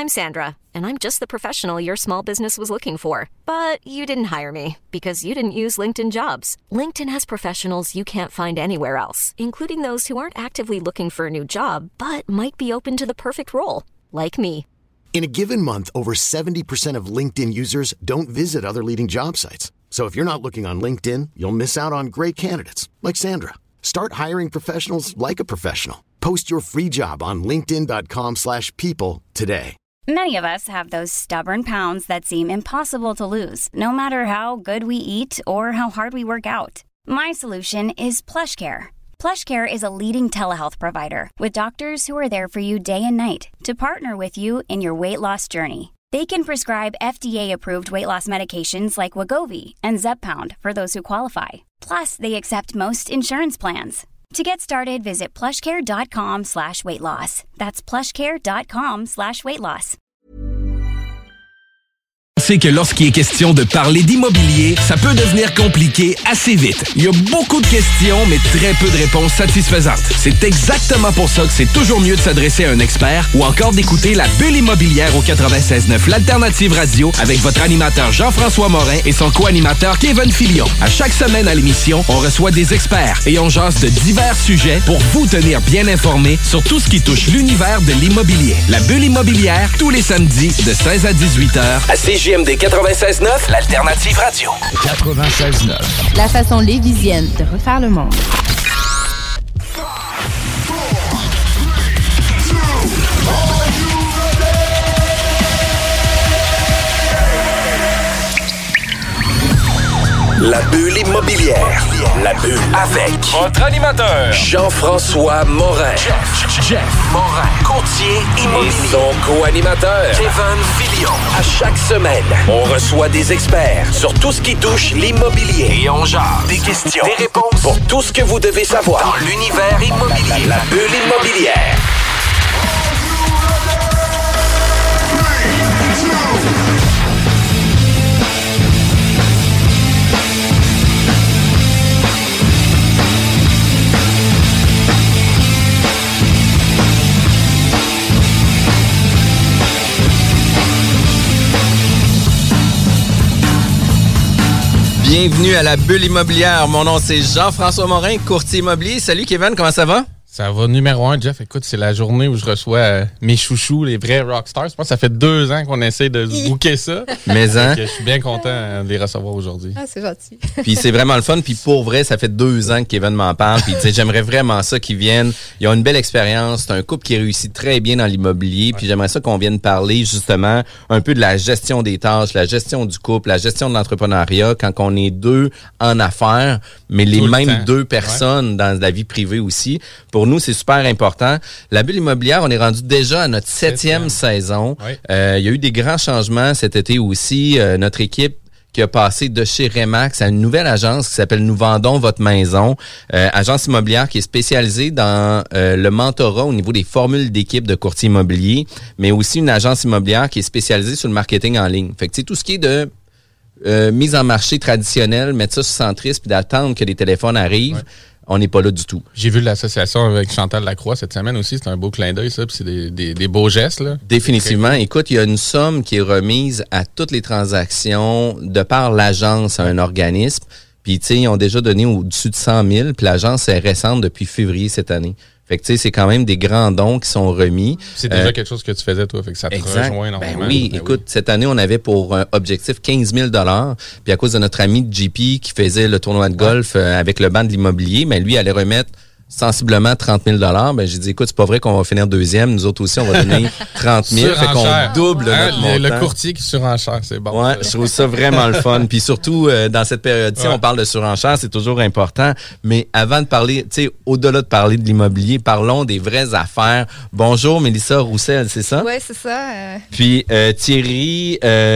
I'm Sandra, and I'm just the professional your small business was looking for. But you didn't hire me because you didn't use LinkedIn Jobs. LinkedIn has professionals you can't find anywhere else, including those who aren't actively looking for a new job, but might be open to the perfect role, like me. In a given month, over 70% of LinkedIn users don't visit other leading job sites. So if you're not looking on LinkedIn, you'll miss out on great candidates like Sandra. Start hiring professionals like a professional. Post your free job on linkedin.com/people today. Many of us have those stubborn pounds that seem impossible to lose, no matter how good we eat or how hard we work out. My solution is PlushCare. PlushCare is a leading telehealth provider with doctors who are there for you day and night to partner with you in your weight loss journey. They can prescribe FDA-approved weight loss medications like Wegovy and Zepbound for those who qualify. Plus, they accept most insurance plans. To get started, visit plushcare.com/weightloss. That's plushcare.com/weightloss. C'est que lorsqu'il est question de parler d'immobilier, ça peut devenir compliqué assez vite. Il y a beaucoup de questions, mais très peu de réponses satisfaisantes. C'est exactement pour ça que c'est toujours mieux de s'adresser à un expert ou encore d'écouter la Bulle immobilière au 96.9 l'Alternative Radio avec votre animateur Jean-François Morin et son co-animateur Kevin Filion. À chaque semaine à l'émission, on reçoit des experts et on jase de divers sujets pour vous tenir bien informés sur tout ce qui touche l'univers de l'immobilier. La Bulle immobilière, tous les samedis de 16 à 18 h à CJMD 96.9, l'Alternative Radio. 96.9. La façon lévisienne de refaire le monde. La Bulle immobilière. La Bulle avec votre animateur Jean-François Morin. Jeff Morin, courtier immobilier. Et son co-animateur Kevin Filion. À chaque semaine, on reçoit des experts sur tout ce qui touche l'immobilier. Et on jase des questions, des réponses pour tout ce que vous devez savoir dans l'univers immobilier. La Bulle immobilière. Bienvenue à la Bulle immobilière. Mon nom, c'est Jean-François Morin, courtier immobilier. Salut Kevin, comment ça va? Ça va numéro 1, Jeff. Écoute, c'est la journée où je reçois mes chouchous, les vrais rockstars. Je pense que ça fait 2 ans qu'on essaie de se booker ça. Mais hein? Je suis bien content de les recevoir aujourd'hui. Ah, c'est gentil. Puis c'est vraiment le fun. Puis pour vrai, ça fait 2 ans que Kevin m'en parle. Puis il disait, j'aimerais vraiment ça qu'ils viennent. Ils ont une belle expérience. C'est un couple qui réussit très bien dans l'immobilier. Puis j'aimerais ça qu'on vienne parler justement un peu de la gestion des tâches, la gestion du couple, la gestion de l'entrepreneuriat quand on est 2 en affaires, mais les mêmes 2 personnes dans la vie privée aussi. Pour nous, c'est super important. La Bulle immobilière, on est rendu déjà à notre 7e saison. Oui. Il y a eu des grands changements cet été aussi. Notre équipe qui a passé de chez Remax à une nouvelle agence qui s'appelle Nous vendons votre maison. Agence immobilière qui est spécialisée dans le mentorat au niveau des formules d'équipe de courtier immobilier, mais aussi une agence immobilière qui est spécialisée sur le marketing en ligne. Fait que tout ce qui est de mise en marché traditionnelle, mettre ça sur Centris puis d'attendre que les téléphones arrivent. Ouais. On n'est pas là du tout. J'ai vu l'association avec Chantal Lacroix cette semaine aussi. C'est un beau clin d'œil, ça. Puis c'est des beaux gestes, là. Définitivement. Écoute, il y a une somme qui est remise à toutes les transactions de par l'agence à un organisme. Puis, tu sais, ils ont déjà donné au-dessus de 100 000. Puis l'agence est récente depuis février cette année. Fait que, tu sais, c'est quand même des grands dons qui sont remis. C'est déjà quelque chose que tu faisais, toi. Fait que ça te rejoint énormément. Ben oui, écoute, cette année, on avait pour objectif 15 000 $. Puis à cause de notre ami JP qui faisait le tournoi de golf avec le banc de l'immobilier, mais lui allait remettre sensiblement 30 000 $. Ben, j'ai dit, écoute, c'est pas vrai qu'on va finir 2e. Nous autres aussi, on va donner 30 000. Fait qu'on double notre montant. Le courtier qui surenchère, c'est bon. Ouais, je trouve ça vraiment le fun. Puis surtout, dans cette période-ci, on parle de surenchère, c'est toujours important. Mais avant de parler, tu sais, au-delà de parler de l'immobilier, parlons des vraies affaires. Bonjour, Mélissa Roussel, c'est ça? Oui, c'est ça. Puis Thierry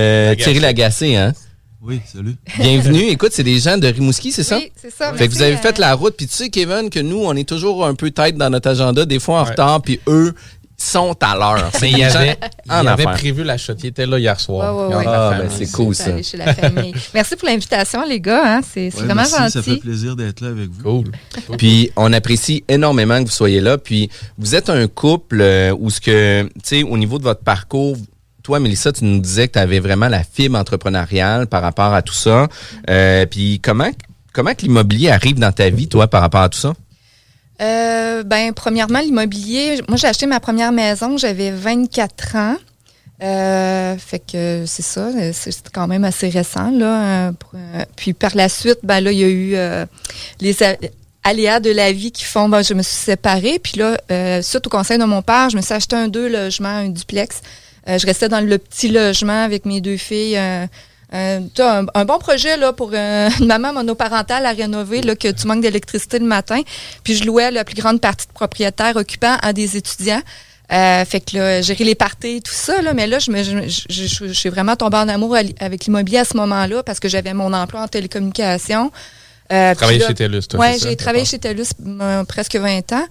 Lagacé, hein? Oui, salut. Bienvenue. Écoute, c'est des gens de Rimouski, c'est ça? Oui, c'est ça. Fait que vous avez fait la route. Puis tu sais, Kevin, que nous, on est toujours un peu tête dans notre agenda, des fois en retard, puis eux sont à l'heure. Mais il avait prévu la shot. Il était là hier soir. Ouais. Ben c'est cool, ça. Aller chez la famille. Merci pour l'invitation, les gars. Hein? C'est vraiment gentil. Ça fait plaisir d'être là avec vous. Cool. Puis, on apprécie énormément que vous soyez là. Puis, vous êtes un couple où ce que, tu sais, au niveau de votre parcours, toi, Mélissa, tu nous disais que tu avais vraiment la fibre entrepreneuriale par rapport à tout ça. Puis comment que l'immobilier arrive dans ta vie, toi, par rapport à tout ça? Premièrement, l'immobilier, moi, j'ai acheté ma première maison, j'avais 24 ans. Fait que c'est ça, c'est quand même assez récent, là. Puis par la suite, là, il y a eu les aléas de la vie qui font, je me suis séparée. Puis là, suite au conseil de mon père, je me suis acheté 2 logements, un duplex. Je restais dans le petit logement avec mes 2 filles. Un bon projet là pour une maman monoparentale à rénover, là, que tu manques d'électricité le matin. Puis je louais la plus grande partie de propriétaires occupants à des étudiants. Fait que là, gérer les parties et tout ça, là, mais là, je suis vraiment tombée en amour avec l'immobilier à ce moment-là parce que j'avais mon emploi en télécommunication. Travaillé chez TELUS, toi, oui, j'ai travaillé chez TELUS presque 20 ans.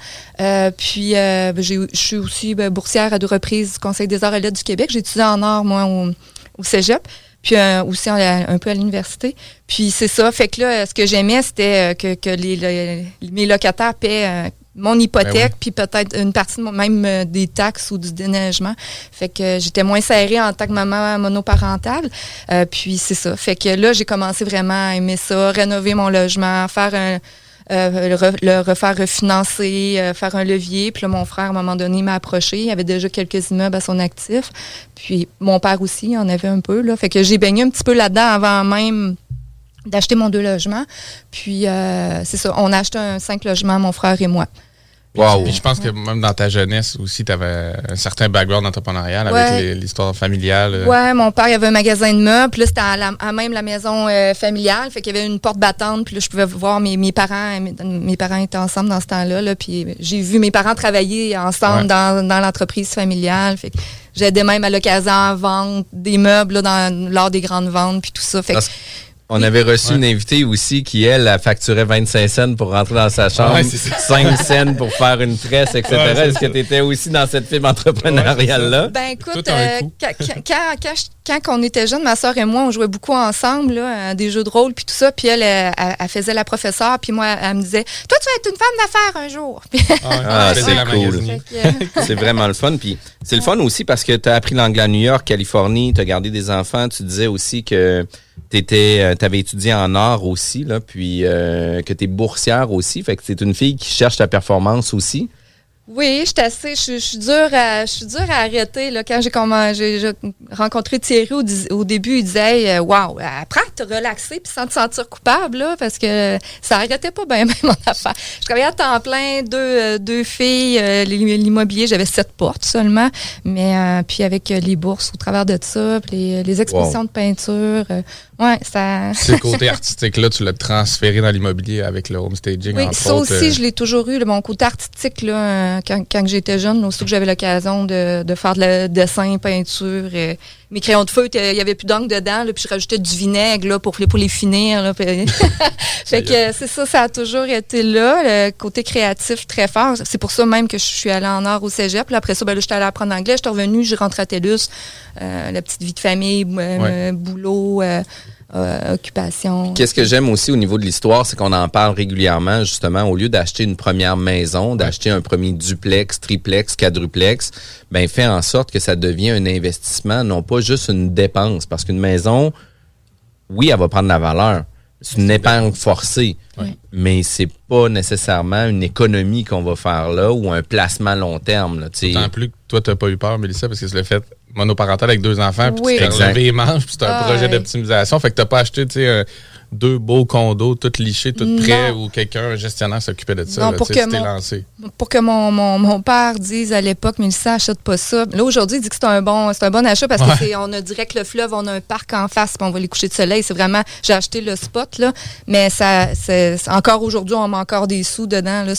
Je suis aussi boursière à 2 reprises du Conseil des arts et lettres du Québec. J'ai étudié en art, moi, au cégep, puis aussi un peu à l'université. Puis c'est ça, fait que là, ce que j'aimais, c'était que mes locataires paient mon hypothèque, puis peut-être une partie même des taxes ou du déneigement. Fait que j'étais moins serrée en tant que maman monoparentale. Puis c'est ça. Fait que là, j'ai commencé vraiment à aimer ça, rénover mon logement, faire le refaire refinancer, faire un levier. Puis là, mon frère, à un moment donné, m'a approché. Il avait déjà quelques immeubles à son actif. Puis mon père aussi, il en avait un peu, là. Fait que j'ai baigné un petit peu là-dedans avant même d'acheter mon 2 logements. Puis c'est ça, on a acheté 5 logements, mon frère et moi. Wow. Puis je pense que même dans ta jeunesse aussi, tu avais un certain background entrepreneurial avec l'histoire familiale. Ouais, mon père, il avait un magasin de meubles. Puis là, c'était à même la maison familiale. Fait qu'il y avait une porte battante. Puis là, je pouvais voir mes parents. Mes parents étaient ensemble dans ce temps-là. Là, puis j'ai vu mes parents travailler ensemble dans l'entreprise familiale. Fait que j'aidais même à l'occasion à vendre des meubles là, lors des grandes ventes. Puis tout ça. Fait que on avait reçu une invitée aussi qui, elle facturait 25 cents pour rentrer dans sa chambre, 5 cents pour faire une tresse, etc. Est-ce que tu étais aussi dans cette fibre entrepreneuriale-là? Ben écoute, quand on était jeunes, ma soeur et moi, on jouait beaucoup ensemble, là, à des jeux de rôle, puis tout ça. Puis elle faisait la professeure, puis moi, elle me disait « Toi, tu vas être une femme d'affaires un jour! » c'est cool. C'est vraiment le fun. Puis c'est le fun aussi parce que tu as appris l'anglais à New York, Californie, tu as gardé des enfants. Tu disais aussi que t'avais étudié en art aussi, là, puis que t'es boursière aussi. Fait que c'est une fille qui cherche ta performance aussi. Oui, je suis dure à arrêter. Là, quand j'ai rencontré Thierry au début, il disait wow, apprends à te relaxer puis sans te sentir coupable, là, parce que ça arrêtait pas bien même mon affaire. Je travaillais à temps plein, deux filles, l'immobilier, j'avais 7 portes seulement, mais puis avec les bourses au travers de ça, puis les expositions de peinture, ça. Ce côté artistique-là, tu l'as transféré dans l'immobilier avec le homestaging. Oui, ça aussi, je l'ai toujours eu. Mon côté artistique, là, quand j'étais jeune, aussitôt que j'avais l'occasion de faire de dessin, peinture, mes crayons de feu, il n'y avait plus d'encre dedans, là, puis je rajoutais du vinaigre là, pour les finir. Là, fait que c'est ça, ça a toujours été là, le côté créatif très fort. C'est pour ça même que je suis allée en art au cégep. Là, après ça, là, j'étais allée apprendre l'anglais, j'étais revenue, j'ai rentré à TELUS, la petite vie de famille, boulot, occupation. Qu'est-ce que j'aime aussi au niveau de l'histoire, c'est qu'on en parle régulièrement, justement, au lieu d'acheter une première maison, d'acheter un premier duplex, triplex, quadruplex, ben fait en sorte que ça devient un investissement, non pas juste une dépense. Parce qu'une maison, oui, elle va prendre de la valeur. C'est une épargne forcée, mais c'est pas nécessairement une économie qu'on va faire là ou un placement long terme. Là, d'autant plus que toi, tu n'as pas eu peur, Mélissa, parce que c'est le fait monoparental avec 2 enfants, puis tu t'es levé les manches, puis c'est un projet d'optimisation. Fait que tu n'as pas acheté 2 beaux condos, tout lichés, tout prêts, où un gestionnaire s'occupait de ça. Non, là, pour que mon père dise à l'époque, Mélissa, achète pas ça. Là, aujourd'hui, il dit que c'est un bon achat parce qu'on a direct le fleuve, on a un parc en face, puis on va les coucher de soleil. C'est vraiment, j'ai acheté le spot, là, mais c'est encore aujourd'hui, on met encore des sous dedans, là,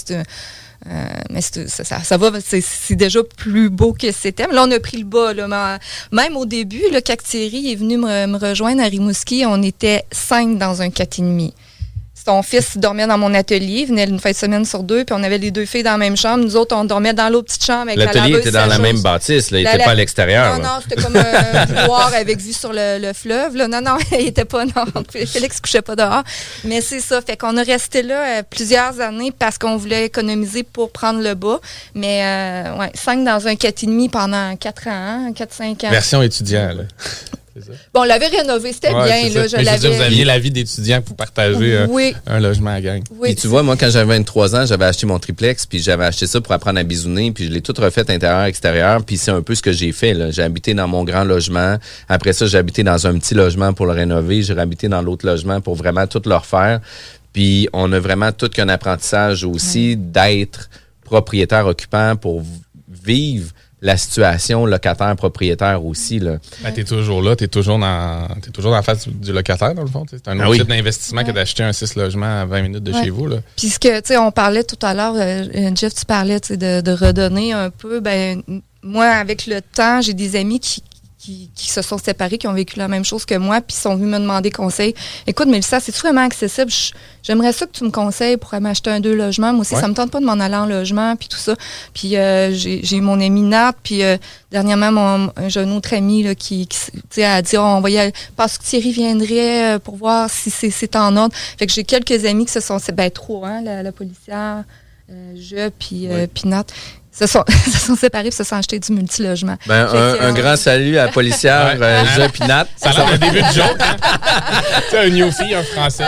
mais ça va, c'est déjà plus beau que c'était. Mais là, on a pris le bas. Là, même au début, là, quand Thierry est venu me rejoindre à Rimouski, on était 5 dans un 4,5. son fils dormait dans mon atelier, il venait une fin de semaine sur 2, puis on avait les 2 filles dans la même chambre. Nous autres, on dormait dans l'autre petite chambre avec la laveuse. L'atelier était dans la même bâtisse, là, il n'était pas à l'extérieur. Non, c'était comme un couloir avec vue sur le fleuve. Là. Non, il n'était pas, non. Félix ne couchait pas dehors. Mais c'est ça, fait qu'on a resté là plusieurs années parce qu'on voulait économiser pour prendre le bas. Mais 5 dans un 4,5 pendant 4 ans, 4-5 ans. Version étudiant, là. Bon, on l'avait rénové, c'était bien. Là, je veux dire, vous aviez la vie d'étudiant pour partager un logement à gang. Oui. Puis tu vois, moi, quand j'avais 23 ans, j'avais acheté mon triplex, puis j'avais acheté ça pour apprendre à bisouner, puis je l'ai tout refait intérieur-extérieur, puis c'est un peu ce que j'ai fait. Là. J'ai habité dans mon grand logement. Après ça, j'ai habité dans un petit logement pour le rénover. J'ai habité dans l'autre logement pour vraiment tout le refaire. Puis on a vraiment tout qu'un apprentissage aussi d'être propriétaire-occupant pour vivre la situation locataire-propriétaire aussi. Là. Ben, t'es toujours là, t'es toujours dans la face du locataire, dans le fond. C'est un autre type d'investissement que d'acheter un 6 logements à 20 minutes de chez vous. Là. Puis ce que, tu sais, on parlait tout à l'heure, Jeff, tu parlais de redonner un peu. Ben, moi, avec le temps, j'ai des amis qui se sont séparés, qui ont vécu la même chose que moi, puis sont venus me demander conseil. Écoute, Mélissa, c'est vraiment accessible. J'aimerais ça que tu me conseilles pour m'acheter un 2 logements. Moi aussi, ça me tente pas de m'en aller en logement, puis tout ça. Puis j'ai mon ami Nat, puis dernièrement, j'ai un autre ami là, qui a dit, on va y aller, parce que Thierry viendrait pour voir si c'est en ordre. Fait que j'ai quelques amis qui se sont... Ben, 3, hein, la policière, puis Nat. Se sont séparés et se sont achetés du multilogement. Ben, un grand salut à la policière Je Pinat. Ça a l'air un début de joke. Hein? Tu un newfie, un français.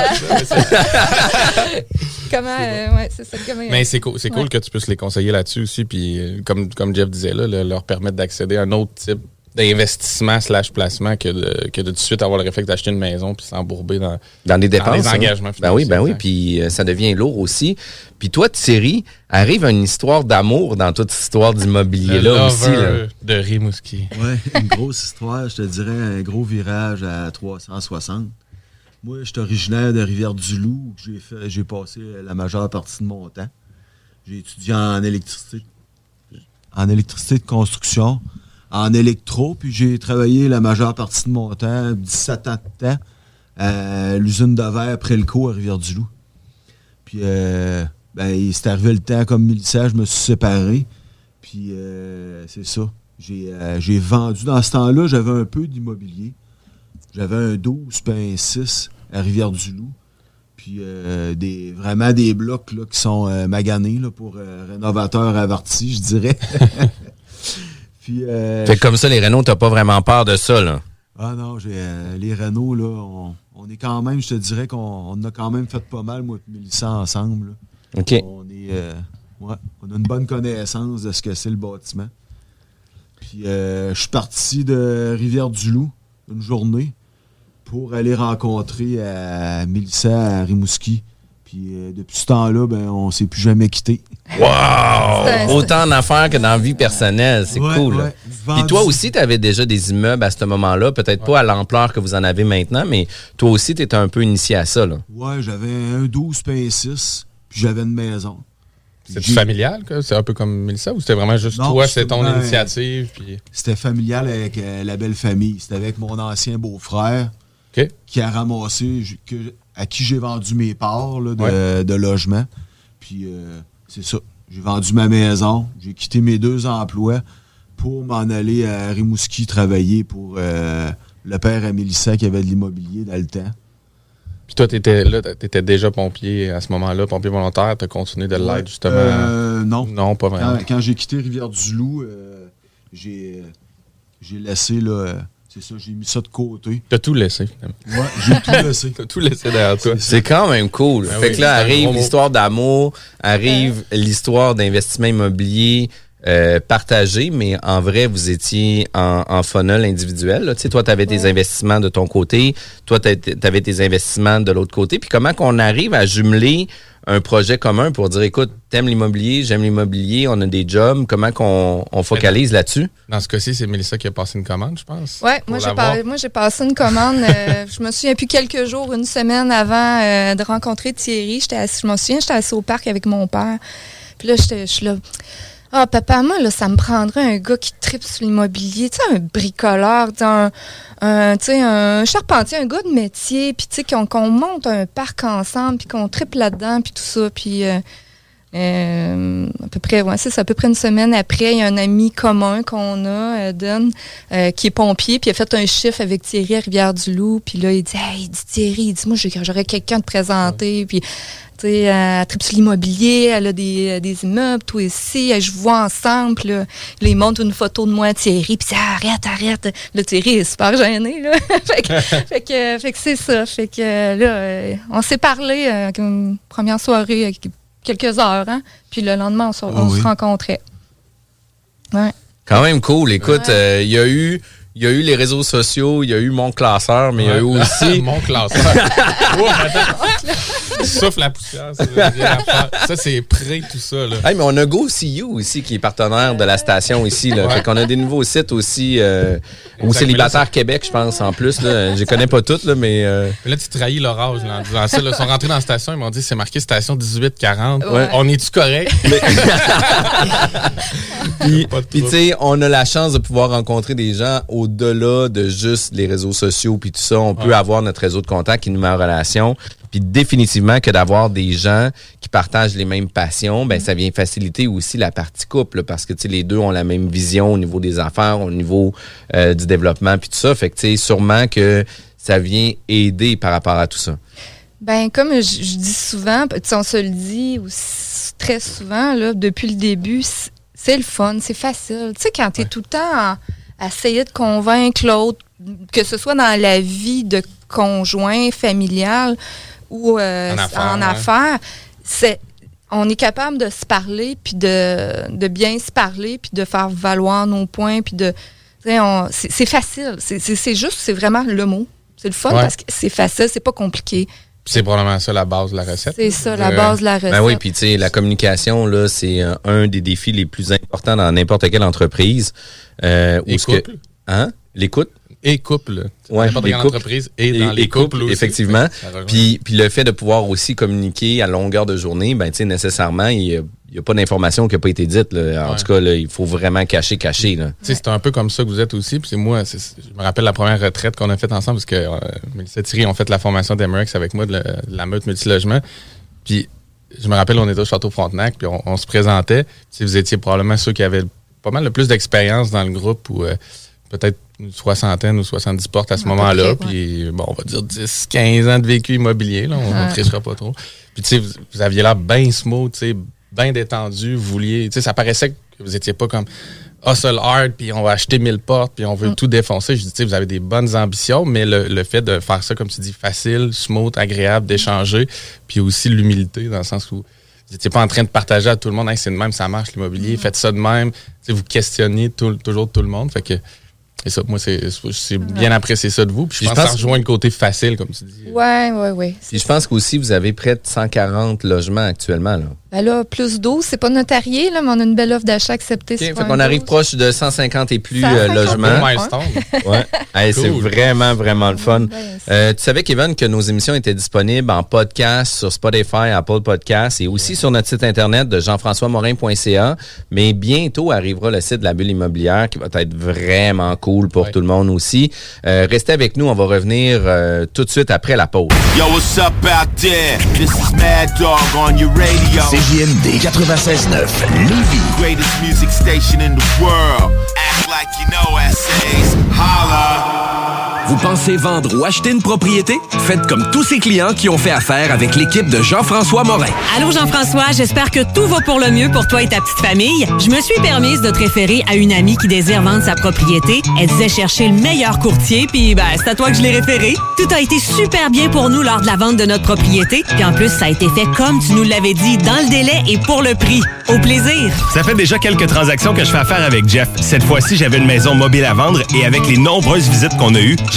Comment, c'est ça. Mais c'est cool que tu puisses les conseiller là-dessus aussi. Puis, comme Jeff disait, là, leur permettre d'accéder à un autre type d'investissement / placement que de tout de suite avoir le réflexe d'acheter une maison puis s'embourber dans des dépenses. Dans des engagements. Ben oui. Puis ça devient lourd aussi. Puis toi, Thierry, arrive une histoire d'amour dans toute cette histoire d'immobilier-là aussi. Là. De Rimouski. Oui, une grosse histoire. Je te dirais un gros virage à 360. Moi, je suis originaire de Rivière-du-Loup. J'ai passé la majeure partie de mon temps. J'ai étudié en électricité de construction, en électro, puis j'ai travaillé la majeure partie de mon temps, 17 ans de temps, à l'usine de verre Prelco à Rivière-du-Loup. Puis, c'est arrivé le temps comme Mélissa, je me suis séparé. Puis, c'est ça. J'ai vendu. Dans ce temps-là, j'avais un peu d'immobilier. J'avais un 12 puis un 6 à Rivière-du-Loup. Puis, vraiment des blocs là, qui sont maganés là, pour rénovateurs avertis, je dirais. Puis, fait que comme ça, les Renault, t'as pas vraiment peur de ça, là? Ah non, les Renault, là, on est quand même, je te dirais qu'on a quand même fait pas mal, moi et Mélissa, ensemble. Là. OK. On a une bonne connaissance de ce que c'est le bâtiment. Puis je suis parti de Rivière-du-Loup une journée pour aller rencontrer Mélissa à Rimouski. Puis depuis ce temps-là, on s'est plus jamais quittés. Wow! Autant en affaires que dans la vie personnelle. C'est cool. Ouais. Puis toi aussi, tu avais déjà des immeubles à ce moment-là. Peut-être pas à l'ampleur que vous en avez maintenant, mais toi aussi, tu étais un peu initié à ça. Oui, j'avais un 12 puis un 6, puis j'avais une maison. C'est familial? C'est un peu comme Mélissa ou c'était vraiment juste toi, c'était ton initiative? Puis... C'était familial avec la belle famille. C'était avec mon ancien beau-frère qui a ramassé... à qui j'ai vendu mes parts là, de logement. Puis, c'est ça. J'ai vendu ma maison. J'ai quitté mes 2 emplois pour m'en aller à Rimouski travailler pour le père à Mélissa qui avait de l'immobilier dans le temps. Puis toi, t'étais déjà pompier à ce moment-là, pompier volontaire. T'as continué de l'être, justement? Non. Non, pas vraiment. Quand j'ai quitté Rivière-du-Loup, j'ai laissé... là. C'est ça, j'ai mis ça de côté. T'as tout laissé, finalement. Ouais, j'ai tout laissé. T'as tout laissé derrière toi. C'est quand même cool. Fait que là, arrive l'histoire d'amour, arrive l'histoire d'investissement immobilier partagé, mais en vrai, vous étiez en funnel individuel. Tu sais, toi, tu avais tes investissements de ton côté, toi, tu avais tes investissements de l'autre côté. Puis comment qu'on arrive à jumeler un projet commun pour dire, écoute, t'aimes l'immobilier, j'aime l'immobilier, on a des jobs, comment qu'on focalise là-dessus? Dans ce cas-ci, c'est Mélissa qui a passé une commande, je pense. Oui, moi, j'ai passé une commande. Je me souviens plus quelques jours, une semaine avant de rencontrer Thierry. Je me souviens, j'étais assise au parc avec mon père. Puis là, je suis là... Ah, papa, moi, là, ça me prendrait un gars qui tripe sur l'immobilier, tu sais, un bricoleur, un charpentier, un gars de métier, puis tu sais, qu'on monte un parc ensemble, puis qu'on tripe là-dedans, puis tout ça, puis à peu près, c'est à peu près une semaine après, il y a un ami commun qu'on a, Don, qui est pompier, puis il a fait un chiffre avec Thierry à Rivière-du-Loup, puis là, il dit, Thierry, moi, j'aurais quelqu'un à te présenter, puis... elle tripe sur l'immobilier, elle a des immeubles, tout ici, je vois ensemble, là, ils montrent une photo de moi, Thierry, puis arrête. Là, Thierry est super gêné, là. fait que c'est ça. Fait que là, on s'est parlé une première soirée, quelques heures, hein, puis le lendemain, on se rencontrait. Ouais. Quand même cool. Écoute, il y a eu les réseaux sociaux, il y a eu mon classeur, mais il y a eu aussi... Mon classeur. Souffle la poussière. Ça, c'est prêt, tout ça. Là. Hey, mais on a GoSeeYou aussi, qui est partenaire de la station ici. Là. Fait qu'on a des nouveaux sites aussi, au Célibataire Québec, je pense, en plus. Là. Je les connais pas toutes, là, mais... Là, tu trahis l'orage là, en disant ça. Là, ils sont rentrés dans la station, ils m'ont dit, c'est marqué station 1840. Ouais. On est-tu correct? Puis tu sais, on a la chance de pouvoir rencontrer des gens au-delà de juste les réseaux sociaux puis tout ça. On peut avoir notre réseau de contacts qui nous met en relation. Puis définitivement que d'avoir des gens qui partagent les mêmes passions, ben ça vient faciliter aussi la partie couple, parce que tu sais, les deux ont la même vision au niveau des affaires, au niveau du développement puis tout ça. Fait que tu sais, sûrement que ça vient aider par rapport à tout ça. Ben comme je dis souvent, on se le dit aussi très souvent là, depuis le début, c'est le fun, c'est facile. Tu sais, quand t'es tout le temps à essayer de convaincre l'autre, que ce soit dans la vie de conjoint, familial ou en affaires, on est capable de se parler, puis de bien se parler, puis de faire valoir nos points, puis c'est facile. C'est juste, c'est vraiment le mot. C'est le fun parce que c'est facile, c'est pas compliqué. C'est probablement ça la base de la recette. C'est ça, la base de la recette. Ben oui, puis tu sais, la communication, là, c'est un des défis les plus importants dans n'importe quelle entreprise. Couple. L'écoute. Et couple. Ouais, n'importe quelle entreprise et dans les couples aussi. Effectivement. Puis le fait de pouvoir aussi communiquer à longueur de journée, ben tu sais, nécessairement, il y a pas d'information qui n'a pas été dite. Là. En tout cas, là, il faut vraiment cacher. Là. C'est un peu comme ça que vous êtes aussi. Puis moi, je me rappelle la première retraite qu'on a faite ensemble, parce que Mélissa et Thierry ont fait la formation d'Emerex avec moi de la meute multilogement. Puis je me rappelle, on était au Château Frontenac, puis on se présentait. Puis vous étiez probablement ceux qui avaient pas mal le plus d'expérience dans le groupe, ou peut-être une 60aine ou 70 portes à ce moment-là. Puis bon, on va dire 10-15 ans de vécu immobilier. Là, on ne trichera pas trop. Puis tu sais, vous aviez l'air bien smooth, tu sais, bien détendu, vous vouliez, tu sais, ça paraissait que vous étiez pas comme hustle hard, puis on va acheter 1000 portes, puis on veut tout défoncer. Je dis, tu sais, vous avez des bonnes ambitions, mais le fait de faire ça, comme tu dis, facile, smooth, agréable, d'échanger, puis aussi l'humilité, dans le sens où vous n'étiez pas en train de partager à tout le monde, hey, c'est de même, ça marche l'immobilier, faites ça de même, tu sais, vous questionnez toujours tout le monde, fait que et ça, moi, c'est bien apprécié ça de vous. Puis je pense que ça rejoint le côté facile, comme tu dis. Oui. Puis je pense qu'aussi, vous avez près de 140 logements actuellement. Là. Ben là, plus 12, c'est pas notarié, là, mais on a une belle offre d'achat acceptée. Okay, fait qu'on arrive proche de 150 et plus logements. Ouais. Hey, cool. C'est vraiment, vraiment le fun. Tu savais, Kevin, que nos émissions étaient disponibles en podcast sur Spotify, Apple Podcasts et aussi sur notre site internet de jean-françois-morin.ca. Mais bientôt arrivera le site de la bulle immobilière qui va être vraiment cool pour tout le monde aussi. Restez avec nous, on va revenir tout de suite après la pause. Yo, what's up out there? This is Mad Dog on your radio. CJMD 96.9 Lévis. Greatest music station in the world. Act like you know essays. Holla. Vous pensez vendre ou acheter une propriété? Faites comme tous ces clients qui ont fait affaire avec l'équipe de Jean-François Morin. Allô Jean-François, j'espère que tout va pour le mieux pour toi et ta petite famille. Je me suis permise de te référer à une amie qui désire vendre sa propriété. Elle disait chercher le meilleur courtier, puis c'est à toi que je l'ai référé. Tout a été super bien pour nous lors de la vente de notre propriété. Puis en plus, ça a été fait comme tu nous l'avais dit, dans le délai et pour le prix. Au plaisir! Ça fait déjà quelques transactions que je fais affaire avec Jeff. Cette fois-ci, j'avais une maison mobile à vendre et avec les nombreuses visites qu'on a eues,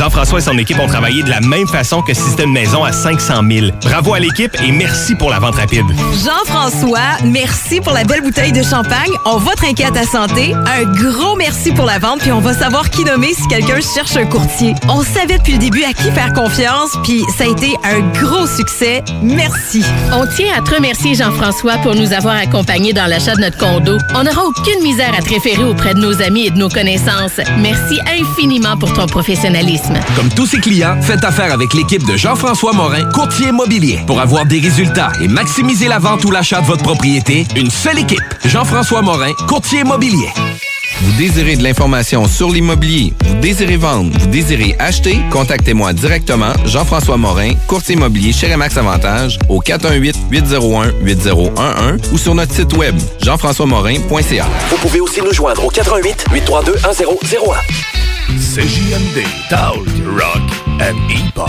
Jean-François et son équipe ont travaillé de la même façon que Système Maison à 500 000. Bravo à l'équipe et merci pour la vente rapide. Jean-François, merci pour la belle bouteille de champagne. On va trinquer à ta santé. Un gros merci pour la vente, puis on va savoir qui nommer si quelqu'un cherche un courtier. On savait depuis le début à qui faire confiance, puis ça a été un gros succès. Merci. On tient à te remercier, Jean-François, pour nous avoir accompagnés dans l'achat de notre condo. On n'aura aucune misère à te référer auprès de nos amis et de nos connaissances. Merci infiniment pour ton professionnalisme. Comme tous ses clients, faites affaire avec l'équipe de Jean-François Morin, courtier immobilier. Pour avoir des résultats et maximiser la vente ou l'achat de votre propriété, une seule équipe. Jean-François Morin, courtier immobilier. Vous désirez de l'information sur l'immobilier, vous désirez vendre, vous désirez acheter, contactez-moi directement, Jean-François Morin, courtier immobilier chez Remax Avantage, au 418-801-8011 ou sur notre site web, jean-françois-morin.ca. Vous pouvez aussi nous joindre au 418-832-1001. CJMD, Talk, Rock and Hip-Hop.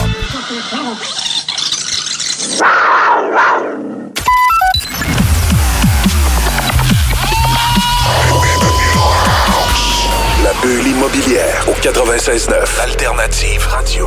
La bulle immobilière au 96.9 Alternative Radio.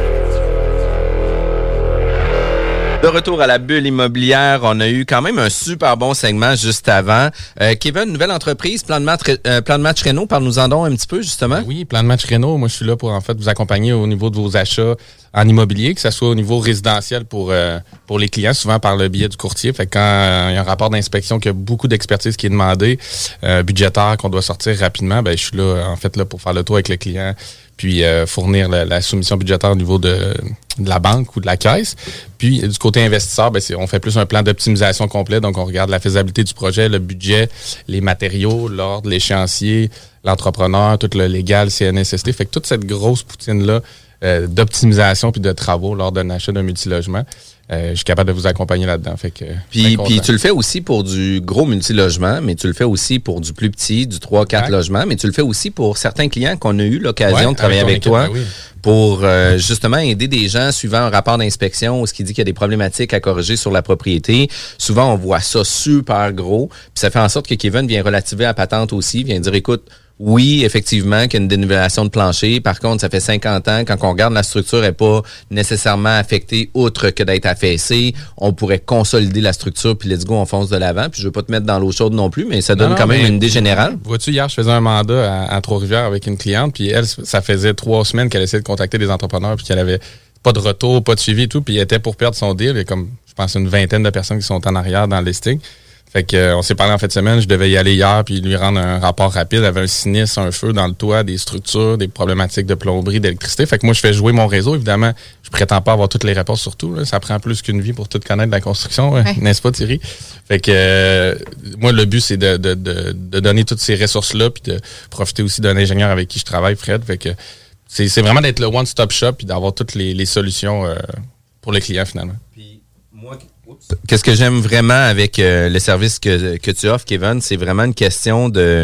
De retour à la bulle immobilière, on a eu quand même un super bon segment juste avant. Kevin, nouvelle entreprise, Plan de match Réno, parle-nous-en donc un petit peu justement. Oui, Plan de match Réno, moi je suis là pour en fait vous accompagner au niveau de vos achats en immobilier, que ce soit au niveau résidentiel pour les clients, souvent par le biais du courtier. Fait que quand il y a un rapport d'inspection qui a beaucoup d'expertise qui est demandé, budgétaire qu'on doit sortir rapidement, ben je suis là en fait là pour faire le tour avec le client, puis fournir la soumission budgétaire au niveau de la banque ou de la caisse. Puis du côté investisseur, ben on fait plus un plan d'optimisation complet, donc on regarde la faisabilité du projet, le budget, les matériaux, l'ordre, l'échéancier, l'entrepreneur, tout le légal, CNSST. Fait que toute cette grosse poutine-là d'optimisation puis de travaux lors d'un achat d'un multilogement, je suis capable de vous accompagner là-dedans. Fait que, puis tu le fais aussi pour du gros multilogement, mais tu le fais aussi pour du plus petit, du 3-4 logements, mais tu le fais aussi pour certains clients qu'on a eu l'occasion de travailler avec toi pour justement aider des gens suivant un rapport d'inspection où ce qui dit qu'il y a des problématiques à corriger sur la propriété. Souvent, on voit ça super gros, puis ça fait en sorte que Kevin vient relativer la patente aussi, vient dire, écoute, oui, effectivement, qu'il y a une dénivellation de plancher. Par contre, ça fait 50 ans, quand on regarde la structure n'est pas nécessairement affectée outre que d'être affaissée. On pourrait consolider la structure, puis let's go, on fonce de l'avant. Puis je veux pas te mettre dans l'eau chaude non plus, mais ça donne quand même une idée générale. Vois-tu, hier, je faisais un mandat à Trois-Rivières avec une cliente, puis elle, ça faisait 3 semaines qu'elle essayait de contacter des entrepreneurs, puis qu'elle avait pas de retour, pas de suivi et tout, puis elle était pour perdre son deal. Il y a comme, je pense, une vingtaine de personnes qui sont en arrière dans le listing. Fait que on s'est parlé en fin de semaine, je devais y aller hier puis lui rendre un rapport rapide. Il y avait un sinistre, un feu dans le toit, des structures, des problématiques de plomberie, d'électricité. Fait que moi, je fais jouer mon réseau. Évidemment, je prétends pas avoir toutes les réponses sur tout. Là. Ça prend plus qu'une vie pour tout connaître la construction, n'est-ce pas, Thierry? Fait que moi, le but, c'est de donner toutes ces ressources-là puis de profiter aussi d'un ingénieur avec qui je travaille, Fred. Fait que c'est vraiment d'être le one-stop shop puis d'avoir toutes les solutions pour les clients, finalement. Puis moi... Qu'est-ce que j'aime vraiment avec le service que tu offres, Kevin, c'est vraiment une question de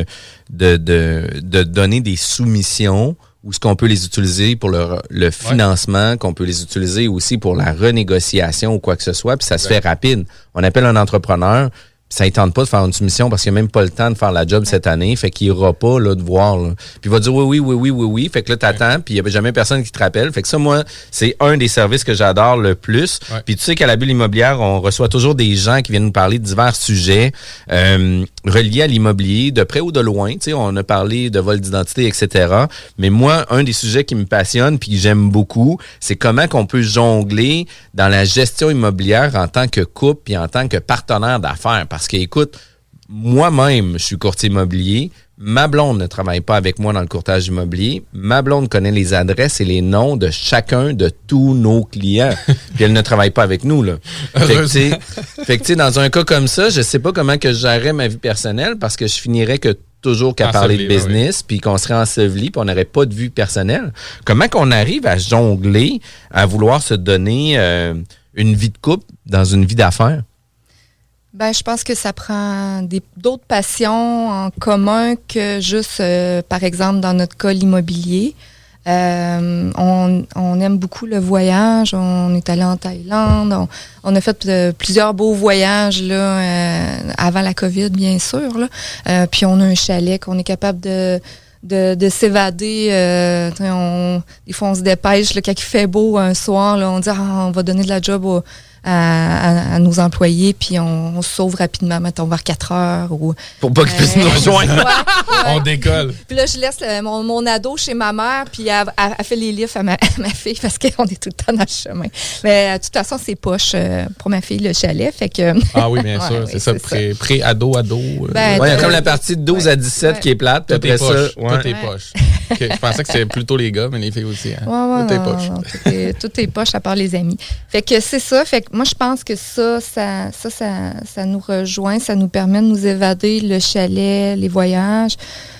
donner des soumissions où est-ce qu'on peut les utiliser pour le financement, qu'on peut les utiliser aussi pour la renégociation ou quoi que ce soit, puis ça se fait rapide. On appelle un entrepreneur, ça ne tente pas de faire une soumission parce qu'il n'a même pas le temps de faire la job cette année, fait qu'il n'ira pas là, de voir. Là. Puis il va dire oui. Fait que là, t'attends, puis il n'y avait jamais personne qui te rappelle. Fait que ça, moi, c'est un des services que j'adore le plus. Ouais. Puis tu sais qu'à la bulle immobilière, on reçoit toujours des gens qui viennent nous parler de divers sujets reliés à l'immobilier, de près ou de loin. Tu sais, on a parlé de vol d'identité, etc. Mais moi, un des sujets qui me passionne puis que j'aime beaucoup, c'est comment qu'on peut jongler dans la gestion immobilière en tant que couple puis en tant que partenaire d'affaires. Parce que, écoute, moi-même, je suis courtier immobilier. Ma blonde ne travaille pas avec moi dans le courtage immobilier. Ma blonde connaît les adresses et les noms de chacun de tous nos clients. Puis elle ne travaille pas avec nous, là. Fait que, tu sais, dans un cas comme ça, je sais pas comment que je gérerais ma vie personnelle parce que je finirais toujours qu'à parler de business, puis qu'on serait enseveli, puis on n'aurait pas de vue personnelle. Comment qu'on arrive à jongler, à vouloir se donner une vie de couple dans une vie d'affaires? Ben, je pense que ça prend d'autres passions en commun que juste, par exemple, dans notre cas, l'immobilier. On aime beaucoup le voyage. On est allé en Thaïlande. On a fait plusieurs beaux voyages là avant la COVID, bien sûr. Là. Puis on a un chalet qu'on est capable de s'évader. Des fois, on se dépêche. Là, quand il fait beau un soir, là, on dit on va donner de la job à nos employés, puis on se sauve rapidement, mettons, vers 4 heures. Pour pas qu'ils puissent nous rejoindre. Ouais. On décolle. Puis là, je laisse mon ado chez ma mère, puis elle fait les livres à ma fille parce qu'on est tout le temps dans le chemin. Mais de toute façon, c'est poche pour ma fille, le chalet. Fait que... Ah oui, bien sûr. C'est ça, pré-ado. Il y a comme la partie de 12 à 17 qui est plate. Tout après est poche. Ça, tout est poche. Okay. Je pensais que c'était plutôt les gars, mais les filles aussi. Hein. Tout est poche. Non, tout est poche à part les amis. Fait que c'est ça. Fait que moi, je pense que ça nous rejoint, ça nous permet de nous évader, le chalet, les voyages.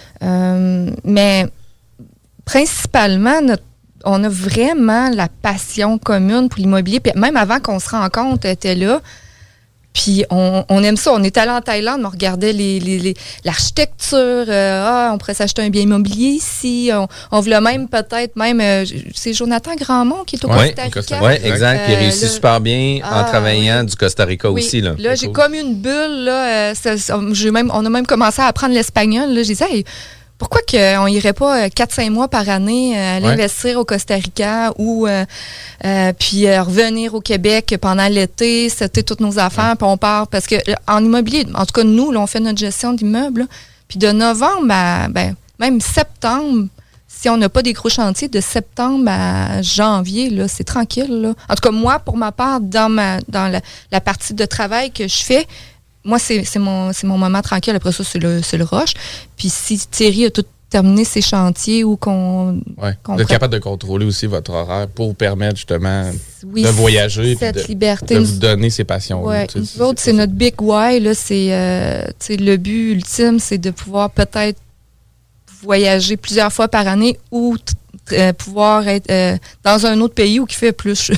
Mais principalement, on a vraiment la passion commune pour l'immobilier. Puis même avant qu'on se rencontre, elle était là. Puis on aime ça. On est allé en Thaïlande, on regardait l'architecture. On pourrait s'acheter un bien immobilier ici. On voulait même c'est Jonathan Grandmont qui est au Costa Rica. Oui, exact. Puis il réussit super bien en travaillant du Costa Rica aussi. Là, j'ai comme une bulle. Là, on a même commencé à apprendre l'espagnol. Là, j'ai dit, hey, pourquoi qu'on irait pas 4-5 mois par année aller investir au Costa Rica ou puis revenir au Québec pendant l'été, c'était toutes nos affaires, puis on part. Parce que en immobilier, en tout cas, nous, là, on fait notre gestion d'immeubles. Puis de novembre à même septembre, si on n'a pas des gros chantiers, de septembre à janvier, là, c'est tranquille. Là. En tout cas, moi, pour ma part, dans la partie de travail que je fais, moi, c'est mon moment tranquille. Après ça, c'est le rush. Puis si Thierry a tout terminé ses chantiers ou qu'on vous êtes capable de contrôler aussi votre horaire pour vous permettre justement de voyager cette liberté, de vous donner ses passions. Ouais. Nous autres, c'est notre big why. Là, c'est le but ultime, c'est de pouvoir peut-être voyager plusieurs fois par année ou pouvoir être dans un autre pays où qui fait plus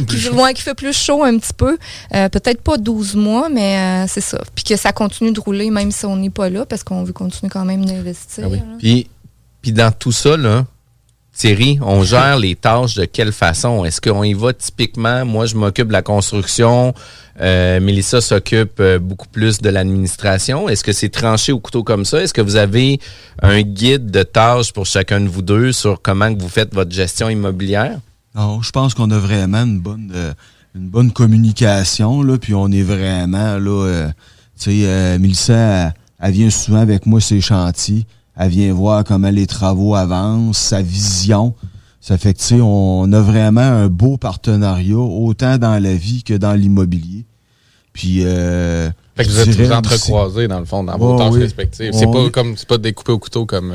qui fait plus chaud un petit peu. Peut-être pas 12 mois, mais c'est ça. Puis que ça continue de rouler même si on n'est pas là parce qu'on veut continuer quand même d'investir. Ah oui. Puis dans tout ça, là, Thierry, on gère les tâches de quelle façon? Est-ce qu'on y va typiquement? Moi, je m'occupe de la construction. Mélissa s'occupe beaucoup plus de l'administration. Est-ce que c'est tranché au couteau comme ça? Est-ce que vous avez un guide de tâches pour chacun de vous deux sur comment que vous faites votre gestion immobilière? Non, je pense qu'on a vraiment une bonne communication, là, puis on est vraiment, là, tu sais, Mélissa, elle vient souvent avec moi sur les chantiers. Elle vient voir comment les travaux avancent, sa vision. Ça fait que, tu sais, on a vraiment un beau partenariat, autant dans la vie que dans l'immobilier. Puis, fait que vous êtes tous entrecroisés, dans le fond, dans vos tâches respectives. C'est pas découpé au couteau comme...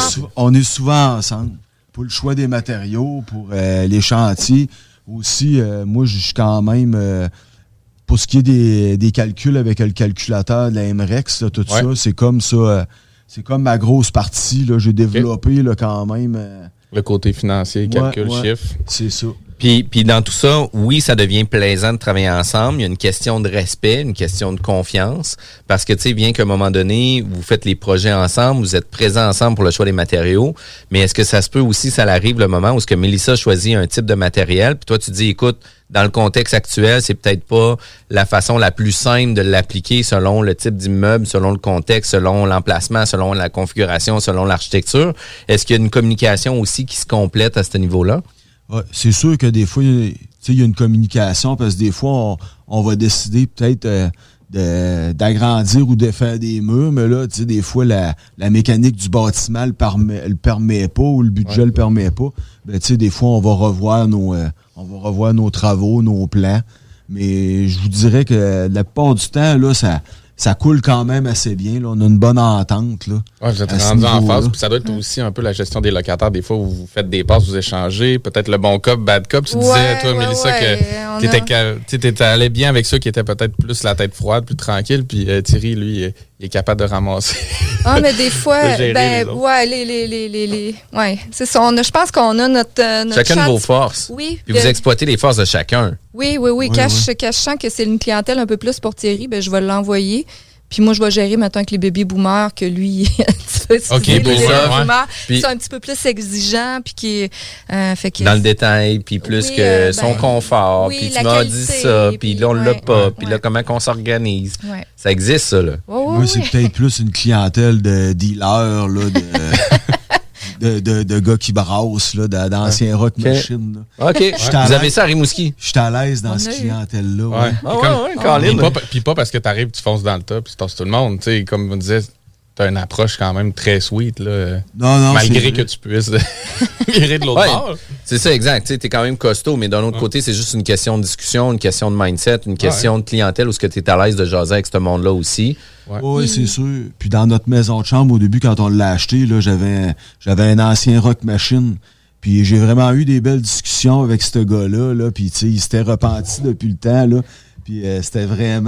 On est souvent ensemble. Pour le choix des matériaux, pour les chantiers. Aussi, moi, je suis quand même... pour ce qui est des calculs avec le calculateur de la MREX, là, tout ça, c'est comme ça... c'est comme ma grosse partie. Là, j'ai développé là, quand même... le côté financier, calcul, chiffre. C'est ça. Puis dans tout ça, oui, ça devient plaisant de travailler ensemble. Il y a une question de respect, une question de confiance. Parce que, tu sais, bien qu'à un moment donné, vous faites les projets ensemble, vous êtes présents ensemble pour le choix des matériaux. Mais est-ce que ça se peut aussi, ça arrive le moment où est-ce que Mélissa choisit un type de matériel, puis toi, tu dis, écoute, dans le contexte actuel, c'est peut-être pas la façon la plus simple de l'appliquer selon le type d'immeuble, selon le contexte, selon l'emplacement, selon la configuration, selon l'architecture. Est-ce qu'il y a une communication aussi qui se complète à ce niveau-là? Ouais, c'est sûr que des fois, il y a une communication parce que des fois, on va décider peut-être d'agrandir ou de faire des murs, mais là, tu sais, des fois, la mécanique du bâtiment le permet pas ou le budget le permet pas. Ben, tu sais, des fois, on va revoir nos travaux, nos plans. Mais je vous dirais que la plupart du temps, là, ça coule quand même assez bien. Là. On a une bonne entente. Là, vous êtes rendu en phase. Puis ça doit être aussi un peu la gestion des locataires. Des fois, où vous faites des passes, vous échangez. Peut-être le bon cop, bad cop. Tu disais, toi, Mélissa, que t'étais allé bien avec ceux qui étaient peut-être plus la tête froide, plus tranquille. Puis Thierry, lui, il est capable de ramasser. Ah, mais des fois, c'est ça. Je pense qu'on a notre chacun de vos forces. Oui. Puis vous exploitez les forces de chacun. Oui. Quand je sens que c'est une clientèle un peu plus pour Thierry, ben je vais l'envoyer. Puis moi, je vais gérer maintenant avec les bébés boomers que lui, les bébés boomers qui sont un petit peu plus exigeants. Puis qui, fait que, dans le détail, puis plus que son confort. Puis tu m'as dit ça, puis là, on l'a pas. Puis là, comment qu'on s'organise. Ouais. Ça existe, ça, là. Moi, c'est peut-être plus une clientèle de dealers, là, de gars qui brassent, là, d'anciens rock machines. OK. Vous avez ça à Rimouski? Je suis à l'aise dans cette clientèle-là. Ouais. Puis pas parce que t'arrives, tu fonces dans le tas, puis tu tasses tout le monde. Tu sais, comme on disait, t'as une approche quand même très sweet, là. Non, malgré que tu puisses virer de l'autre bord. C'est ça, exact. Tu sais, t'es quand même costaud, mais d'un autre côté, c'est juste une question de discussion, une question de mindset, une question de clientèle où ce que t'es à l'aise de jaser avec ce monde-là aussi. Oui, c'est sûr. Puis dans notre maison de chambre, au début, quand on l'a acheté, là, j'avais un ancien rock machine. Puis j'ai vraiment eu des belles discussions avec ce gars-là. Là, puis tu sais, il s'était repenti depuis le temps. Là. Puis c'était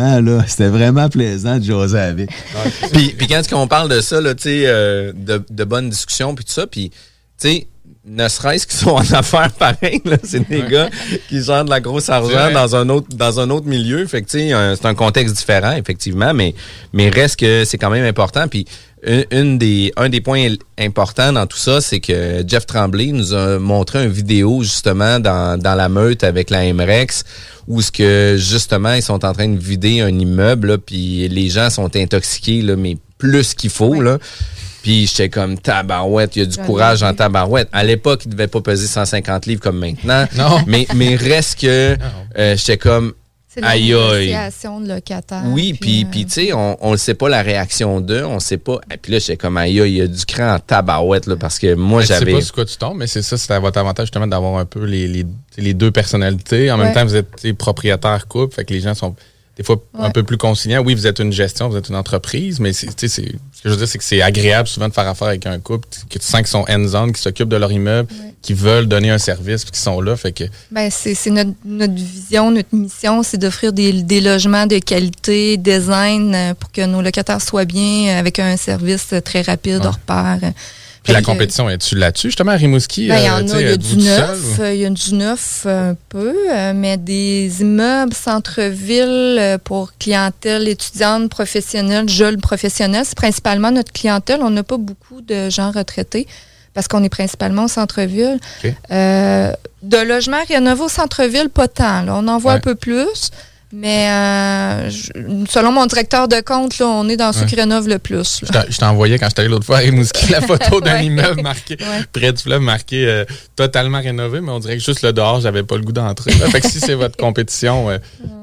vraiment plaisant de jaser avec. Puis quand on parle de ça, là, tu sais, de bonnes discussions, puis tout ça, puis tu sais, ne serait-ce qu'ils sont en affaires pareil, là, c'est des gars qui gèrent de la grosse argent dans un autre milieu. Fait que tu sais, c'est un contexte différent, effectivement, mais reste que c'est quand même important. Puis un des points importants dans tout ça, c'est que Jeff Tremblay nous a montré une vidéo justement dans la meute avec la MREX où ce que justement ils sont en train de vider un immeuble, là, puis les gens sont intoxiqués, là, mais plus qu'il faut, là. Puis j'étais comme tabarouette, il y a du courage en tabarouette. À l'époque, il devait pas peser 150 livres comme maintenant. Non. Mais reste que j'étais comme c'est la négociation de locataire. Oui, puis tu sais, on le sait pas la réaction d'eux, on sait pas. Et puis là, j'étais comme aïe, il y a du cran en tabarouette là, parce que moi j'avais. Je sais pas sur quoi tu tombes, mais c'est ça, c'est à votre avantage justement d'avoir un peu les deux personnalités. En même temps, vous êtes propriétaire couple, fait que les gens sont des fois un peu plus conciliants. Oui, vous êtes une gestion, vous êtes une entreprise, mais ce que je veux dire, c'est que c'est agréable souvent de faire affaire avec un couple que tu sens qu'ils sont hands-on, qui s'occupent de leur immeuble, qui veulent donner un service, puis qui sont là. Fait que c'est notre vision, notre mission, c'est d'offrir des logements de qualité, design, pour que nos locataires soient bien, avec un service très rapide, hors pair. Puis la compétition, es-tu là-dessus, justement, à Rimouski? Il y en a, il y a du neuf. Il y a du neuf un peu, mais des immeubles centre-ville pour clientèle étudiante, professionnelle, jeunes professionnels, c'est principalement notre clientèle. On n'a pas beaucoup de gens retraités parce qu'on est principalement au centre-ville. Okay. De logements rénovés au centre-ville, pas tant. Là. On en voit un peu plus. Mais selon mon directeur de compte, là, on est dans ceux qui rénovent le plus. Je t'ai envoyé quand j'étais allé l'autre fois à Rimouski la photo d'un immeuble marqué près du fleuve, marqué totalement rénové, mais on dirait que juste le dehors, j'avais pas le goût d'entrer. Fait que si c'est votre compétition,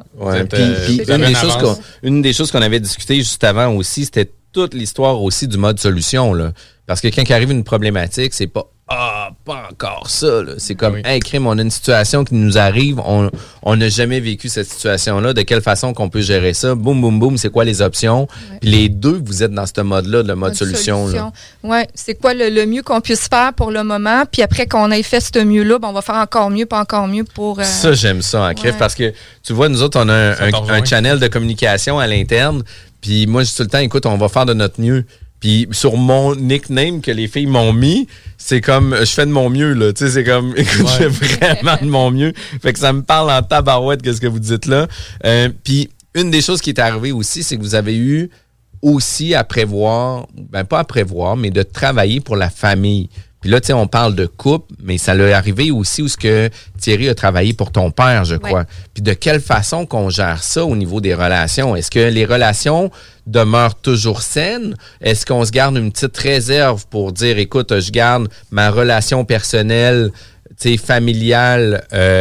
une des choses qu'on avait discuté juste avant aussi, c'était toute l'histoire aussi du mode solution. Là. Parce que quand arrive une problématique, c'est pas pas encore ça. Là. C'est comme, hey, crime, on a une situation qui nous arrive, on n'a jamais vécu cette situation-là, de quelle façon qu'on peut gérer ça, boum, boum, boum, c'est quoi les options? Puis les deux, vous êtes dans ce mode-là, le mode solution. Oui, c'est quoi le mieux qu'on puisse faire pour le moment, puis après qu'on ait fait ce mieux-là, on va faire encore mieux, pas encore mieux pour... Ça, j'aime ça, en crif, parce que, tu vois, nous autres, on a un channel de communication à l'interne, puis moi, je dis tout le temps, écoute, on va faire de notre mieux. Puis sur mon nickname que les filles m'ont mis, c'est comme je fais de mon mieux là, tu sais, c'est comme écoute, je fais vraiment de mon mieux. Fait que ça me parle en tabarouette qu'est-ce que vous dites là. Puis une des choses qui est arrivée aussi, c'est que vous avez eu aussi à prévoir, pas à prévoir, mais de travailler pour la famille. Puis là, tu sais, on parle de couple, mais ça l'est arrivé aussi où ce que Thierry a travaillé pour ton père, je crois. Puis de quelle façon qu'on gère ça au niveau des relations? Est-ce que les relations demeurent toujours saines? Est-ce qu'on se garde une petite réserve pour dire, écoute, je garde ma relation personnelle, tu sais, familiale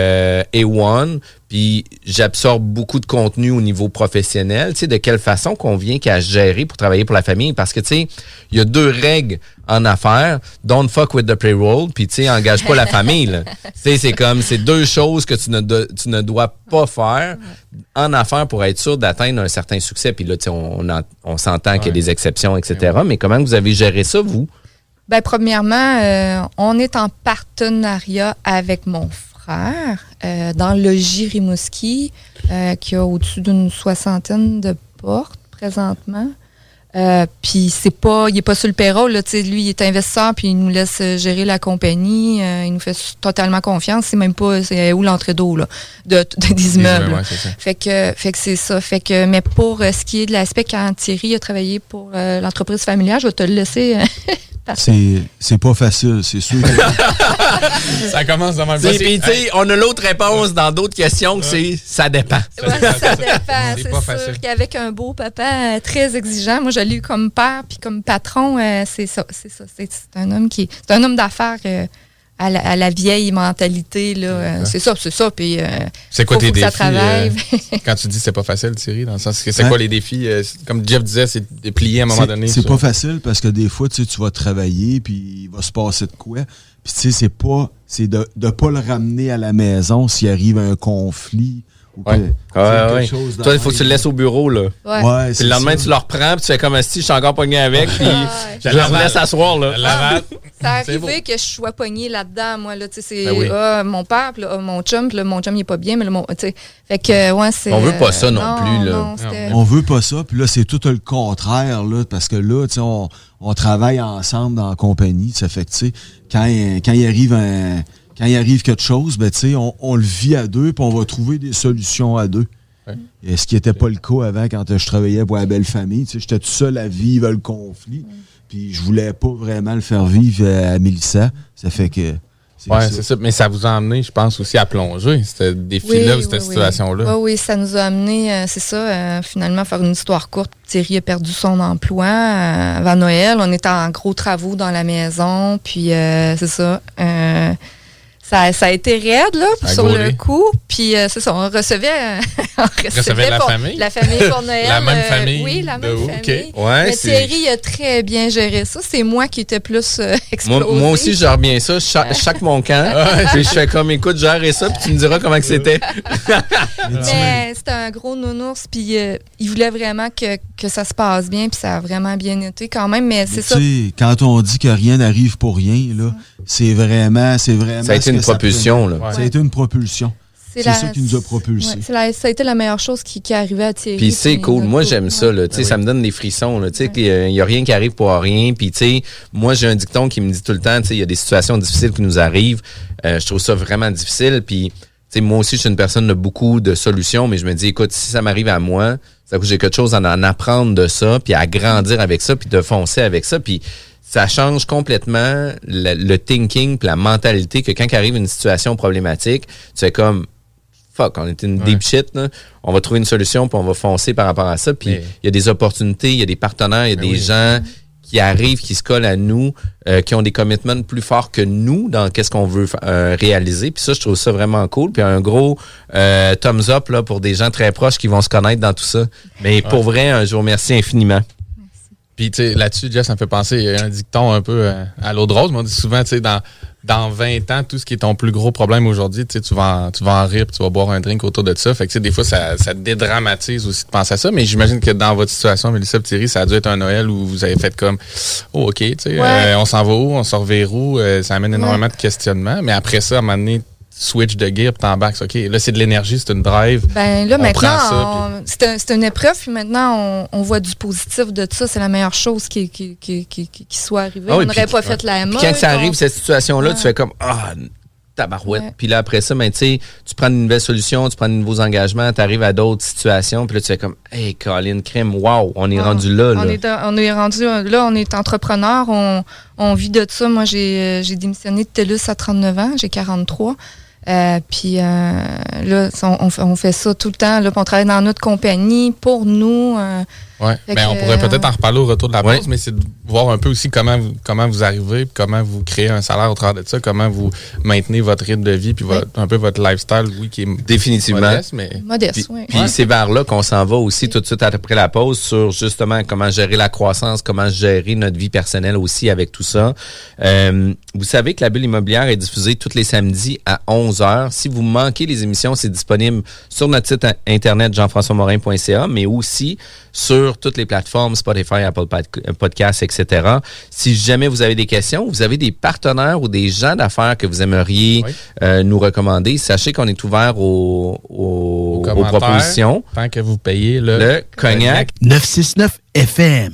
A1, puis j'absorbe beaucoup de contenu au niveau professionnel. Tu sais, de quelle façon qu'on vient qu'à gérer pour travailler pour la famille? Parce que, tu sais, il y a 2 règles en affaires. Don't fuck with the payroll, puis, tu sais, engage pas la famille, là. Tu sais, c'est comme, c'est 2 choses que tu ne dois pas faire en affaires pour être sûr d'atteindre un certain succès. Puis là, tu sais, on s'entend qu'il y a des exceptions, etc. Mais comment vous avez géré ça, vous? Ben, premièrement, on est en partenariat avec mon frère dans le Logis Rimouski, qui a au-dessus d'une 60aine de portes présentement. Puis il est pas sur le payroll, là, lui, il est investisseur, puis il nous laisse gérer la compagnie. Il nous fait totalement confiance. C'est même pas où l'entrée d'eau là, des immeubles. Fait que c'est ça. Fait que, mais pour ce qui est de l'aspect quand Thierry a travaillé pour l'entreprise familiale, je vais te le laisser C'est pas facile, c'est sûr. Ça commence dans ma vie. Puis, tu sais, on a l'autre réponse dans d'autres questions que c'est ça dépend. Ouais, ça dépend. C'est sûr qu'avec un beau papa très exigeant, moi, je l'ai eu comme père puis comme patron, c'est ça. C'est un homme c'est un homme d'affaires à la vieille mentalité, là. C'est ça. Puis, c'est quoi tes défis? Quand tu dis c'est pas facile, Thierry, dans le sens que c'est quoi les défis? Comme Jeff disait, c'est déplié à un moment donné. C'est pas facile parce que des fois, tu vas travailler puis il va se passer de quoi. Puis tu sais, c'est de pas le ramener à la maison s'il arrive un conflit. Ouais. Toi, il faut que tu le laisses au bureau, là. Ouais, puis le lendemain, tu le reprends, puis tu fais comme si je suis encore pogné avec, puis je le laisse asseoir, là. Ça arrivé que je sois pogné là-dedans, moi, là. Tu sais, c'est mon père, puis mon chum, il est pas bien, mais tu sais. Fait que, c'est. On veut pas ça non plus, là. Non, on veut pas ça, puis là, c'est tout le contraire, là, parce que là, tu sais, on travaille ensemble dans la compagnie, ça fait que, tu sais, quand il arrive quelque chose, ben, on le vit à deux, puis on va trouver des solutions à deux. Ouais. Et ce qui n'était pas le cas avant quand je travaillais pour la belle famille. J'étais tout seul à vivre le conflit. Puis je voulais pas vraiment le faire vivre à Mélissa. Ça fait que... c'est ça. Mais ça vous a amené, je pense, aussi à plonger, ce défi-là ou cette situation-là. Oui, ça nous a amené, finalement, à faire une histoire courte. Thierry a perdu son emploi avant Noël. On était en gros travaux dans la maison. Puis, c'est ça... Ça a été raide, là, sur le coup. Puis, c'est ça, on recevait la famille pour Noël. La même famille. Oui, la même famille. Okay. Ouais, mais Thierry a très bien géré ça. C'est moi qui étais plus explosée. Moi aussi, je gère bien ça. Chaque mon camp. Puis je fais comme, écoute, gère ça, puis tu me diras comment que c'était. Mais c'était un gros nounours, puis il voulait vraiment que ça se passe bien, puis ça a vraiment bien été quand même. Mais c'est ça. Quand on dit que rien n'arrive pour rien, là, c'est vraiment... Ça a été une propulsion, là. Ça a été une propulsion. C'est ça qui nous a propulsés. Ça a été la meilleure chose qui est arrivée à Thierry. Puis c'est cool. Moi, j'aime ça. Là. Ça me donne des frissons. Il n'y a rien qui arrive pour rien. Puis moi, j'ai un dicton qui me dit tout le temps, il y a des situations difficiles qui nous arrivent. Je trouve ça vraiment difficile. Puis moi aussi, je suis une personne de beaucoup de solutions, mais je me dis, écoute, si ça m'arrive à moi, ça veut dire que j'ai quelque chose à en apprendre de ça, puis à grandir avec ça, puis de foncer avec ça. Puis ça change complètement le thinking puis la mentalité que quand arrive une situation problématique, tu fais comme fuck, on est une deep shit, là. On va trouver une solution puis on va foncer par rapport à ça. Puis il y a des opportunités, il y a des partenaires, il y a des gens qui arrivent, qui se collent à nous, qui ont des commitments plus forts que nous dans qu'est-ce qu'on veut réaliser. Puis ça, je trouve ça vraiment cool. Puis un gros thumbs up là, pour des gens très proches qui vont se connaître dans tout ça. Mais pour vrai, je vous remercie infiniment. Puis, tu sais, là-dessus, Jeff, ça me fait penser, il y a un dicton un peu à l'eau de rose. On dit souvent, tu sais, dans 20 ans, tout ce qui est ton plus gros problème aujourd'hui, tu sais, tu vas en rire, puis tu vas boire un drink autour de ça. Fait que, tu sais, des fois, ça dédramatise aussi de penser à ça. Mais j'imagine que dans votre situation, Mélissa et Thierry, ça a dû être un Noël où vous avez fait comme, oh, OK, tu sais, on s'en va où, on sort vers où, ça amène énormément de questionnements. Mais après ça, à un moment donné, switch de gear puis t'embarques. OK, là, c'est de l'énergie, c'est une drive. Ben là, maintenant, c'est une épreuve, puis maintenant, on voit du positif de ça. C'est la meilleure chose qui soit arrivée. On n'aurait pas fait la mode. Puis quand ça arrive, cette situation-là, tu fais comme, tabarouette. Puis là, après ça, ben, tu sais, tu prends une nouvelle solution, tu prends de nouveaux engagements, tu arrives à d'autres situations, puis là, tu fais comme, hey, Colin, crème, wow, on est rendu là. On est rendu là, on est entrepreneur, on vit de ça. Moi, j'ai démissionné de TELUS à 39 ans, j'ai 43. Puis là, on fait ça tout le temps. Là, on travaille dans notre compagnie pour nous. Oui, ben, on pourrait peut-être en reparler au retour de la pause, mais c'est de voir un peu aussi comment vous arrivez, puis comment vous créez un salaire au travers de ça, comment vous maintenez votre rythme de vie, puis un peu votre lifestyle, qui est définitivement modeste, mais modeste, oui. Puis c'est vers là qu'on s'en va aussi tout de suite après la pause sur justement comment gérer la croissance, comment gérer notre vie personnelle aussi avec tout ça. Vous savez que la Bulle immobilière est diffusée tous les samedis à 11h. Si vous manquez les émissions, c'est disponible sur notre site internet jean-françois-morin.ca, mais aussi sur toutes les plateformes, Spotify, Apple Podcasts, etc. Si jamais vous avez des questions, vous avez des partenaires ou des gens d'affaires que vous aimeriez nous recommander, sachez qu'on est ouvert aux propositions. Tant que vous payez le cognac. 969 FM.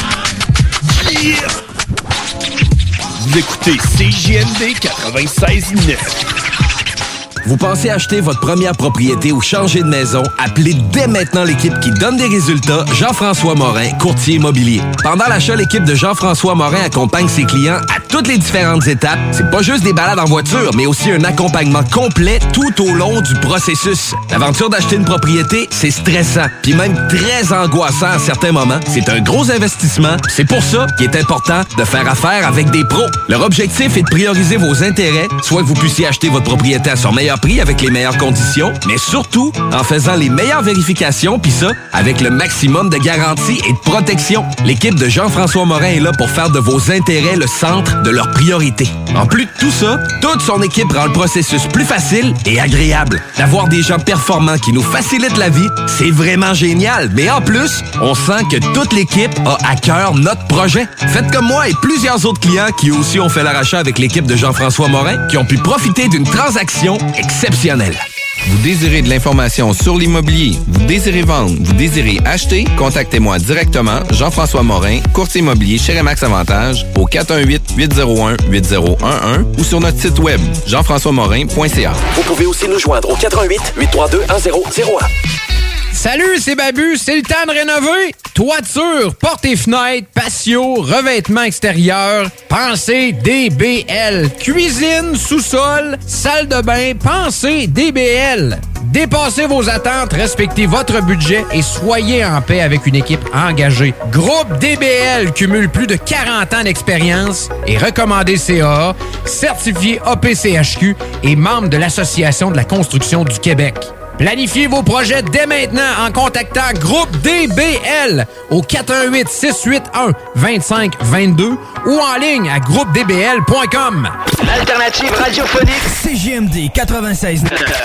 Yeah! Vous écoutez CJMD 96.9. Vous pensez acheter votre première propriété ou changer de maison? Appelez dès maintenant l'équipe qui donne des résultats, Jean-François Morin, courtier immobilier. Pendant l'achat, l'équipe de Jean-François Morin accompagne ses clients à toutes les différentes étapes. C'est pas juste des balades en voiture, mais aussi un accompagnement complet tout au long du processus. L'aventure d'acheter une propriété, c'est stressant, puis même très angoissant à certains moments. C'est un gros investissement. C'est pour ça qu'il est important de faire affaire avec des pros. Leur objectif est de prioriser vos intérêts, soit que vous puissiez acheter votre propriété à son meilleur prix avec les meilleures conditions, mais surtout en faisant les meilleures vérifications, puis ça, avec le maximum de garantie et de protection. L'équipe de Jean-François Morin est là pour faire de vos intérêts le centre de leur priorité. En plus de tout ça, toute son équipe rend le processus plus facile et agréable. D'avoir des gens performants qui nous facilitent la vie, c'est vraiment génial. Mais en plus, on sent que toute l'équipe a à cœur notre projet. Faites comme moi et plusieurs autres clients qui aussi ont fait leur achat avec l'équipe de Jean-François Morin, qui ont pu profiter d'une transaction exceptionnelle. Vous désirez de l'information sur l'immobilier, vous désirez vendre, vous désirez acheter, contactez-moi directement, Jean-François Morin, courtier immobilier chez Remax Avantage, au 418-801-8011 ou sur notre site web, jean-françois-morin.ca. Vous pouvez aussi nous joindre au 418-832-1001. Salut, c'est Babu, c'est le temps de rénover. Toiture, portes et fenêtres, patio, revêtement extérieur, pensez DBL. Cuisine, sous-sol, salle de bain, pensez DBL. Dépassez vos attentes, respectez votre budget et soyez en paix avec une équipe engagée. Groupe DBL cumule plus de 40 ans d'expérience et recommandé CAA, certifié APCHQ et membre de l'Association de la construction du Québec. Planifiez vos projets dès maintenant en contactant Groupe DBL au 418-681-2522 ou en ligne à groupedbl.com. L'alternative radiophonique CJMD 96.9.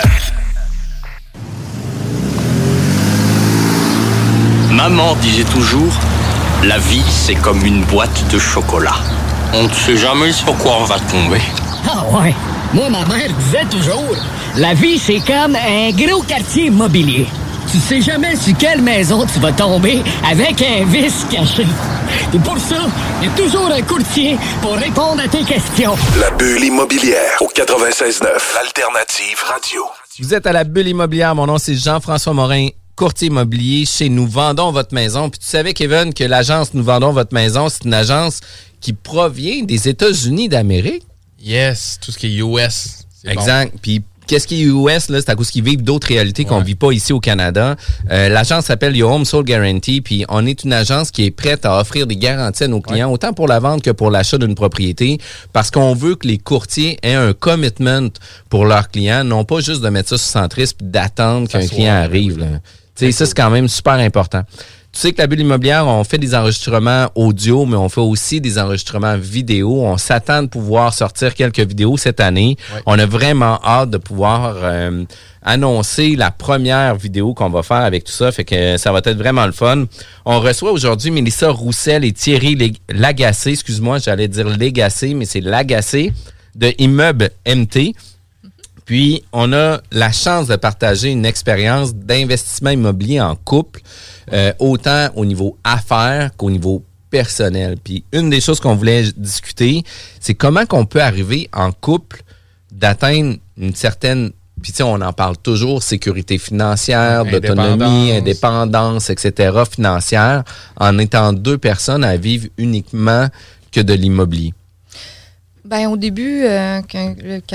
Maman disait toujours, la vie c'est comme une boîte de chocolat. On ne sait jamais sur quoi on va tomber. Ah ouais, moi ma mère disait toujours, la vie c'est comme un gros quartier immobilier. Tu sais jamais sur quelle maison tu vas tomber avec un vice caché. Et pour ça, il y a toujours un courtier pour répondre à tes questions. La bulle immobilière au 96.9, l'alternative radio. Vous êtes à la bulle immobilière, mon nom c'est Jean-François Morin, courtier immobilier chez Nous Vendons Votre Maison. Puis tu savais, Kevin, que l'agence Nous Vendons Votre Maison, c'est une agence qui provient des États-Unis d'Amérique? Yes, tout ce qui est US. Exact. Bon. Puis qu'est-ce qui est US, là, c'est à cause qu'ils vivent d'autres réalités qu'on ne vit pas ici au Canada. L'agence s'appelle Your Home Sold Guarantee, puis on est une agence qui est prête à offrir des garanties à nos clients, autant pour la vente que pour l'achat d'une propriété, parce qu'on veut que les courtiers aient un commitment pour leurs clients, non pas juste de mettre ça sur centriste puis d'attendre qu'un client arrive. Tu sais, ça, c'est quand même super important. Tu sais que la bulle immobilière, on fait des enregistrements audio, mais on fait aussi des enregistrements vidéo. On s'attend de pouvoir sortir quelques vidéos cette année. Ouais. On a vraiment hâte de pouvoir annoncer la première vidéo qu'on va faire avec tout ça. Fait que ça va être vraiment le fun. On reçoit aujourd'hui Mélissa Roussel et Thierry Lagacé. Excuse-moi, j'allais dire Légacé, mais c'est Lagacé de Immeuble MT. Puis, on a la chance de partager une expérience d'investissement immobilier en couple, autant au niveau affaires qu'au niveau personnel. Puis, une des choses qu'on voulait discuter, c'est comment qu'on peut arriver en couple d'atteindre une certaine, puis tu sais, on en parle toujours, sécurité financière, d'autonomie, indépendance, etc., financière, en étant deux personnes à vivre uniquement que de l'immobilier. Ben au début, quand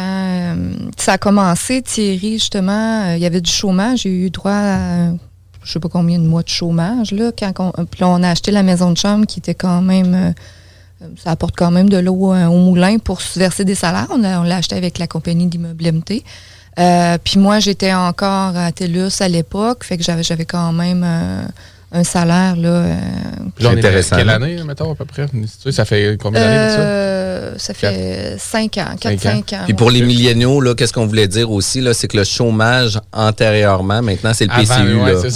ça a commencé, Thierry, justement, il y avait du chômage. J'ai eu droit à je sais pas combien de mois de chômage. Là, puis on a acheté la maison de chambre qui était quand même... ça apporte quand même de l'eau au moulin pour se verser des salaires. On l'a acheté avec la compagnie d'Immeuble MT. Puis moi, j'étais encore à TELUS à l'époque, fait que j'avais quand même... un salaire, là... intéressant. Quelle année, mettons, à peu près? Ça fait combien d'années de ça? Ça fait 5 ans, 4-5 ans. Puis pour les milléniaux, là, qu'est-ce qu'on voulait dire aussi, là, c'est que le chômage antérieurement, maintenant, c'est le PCU. Ouais, là. C'est ça.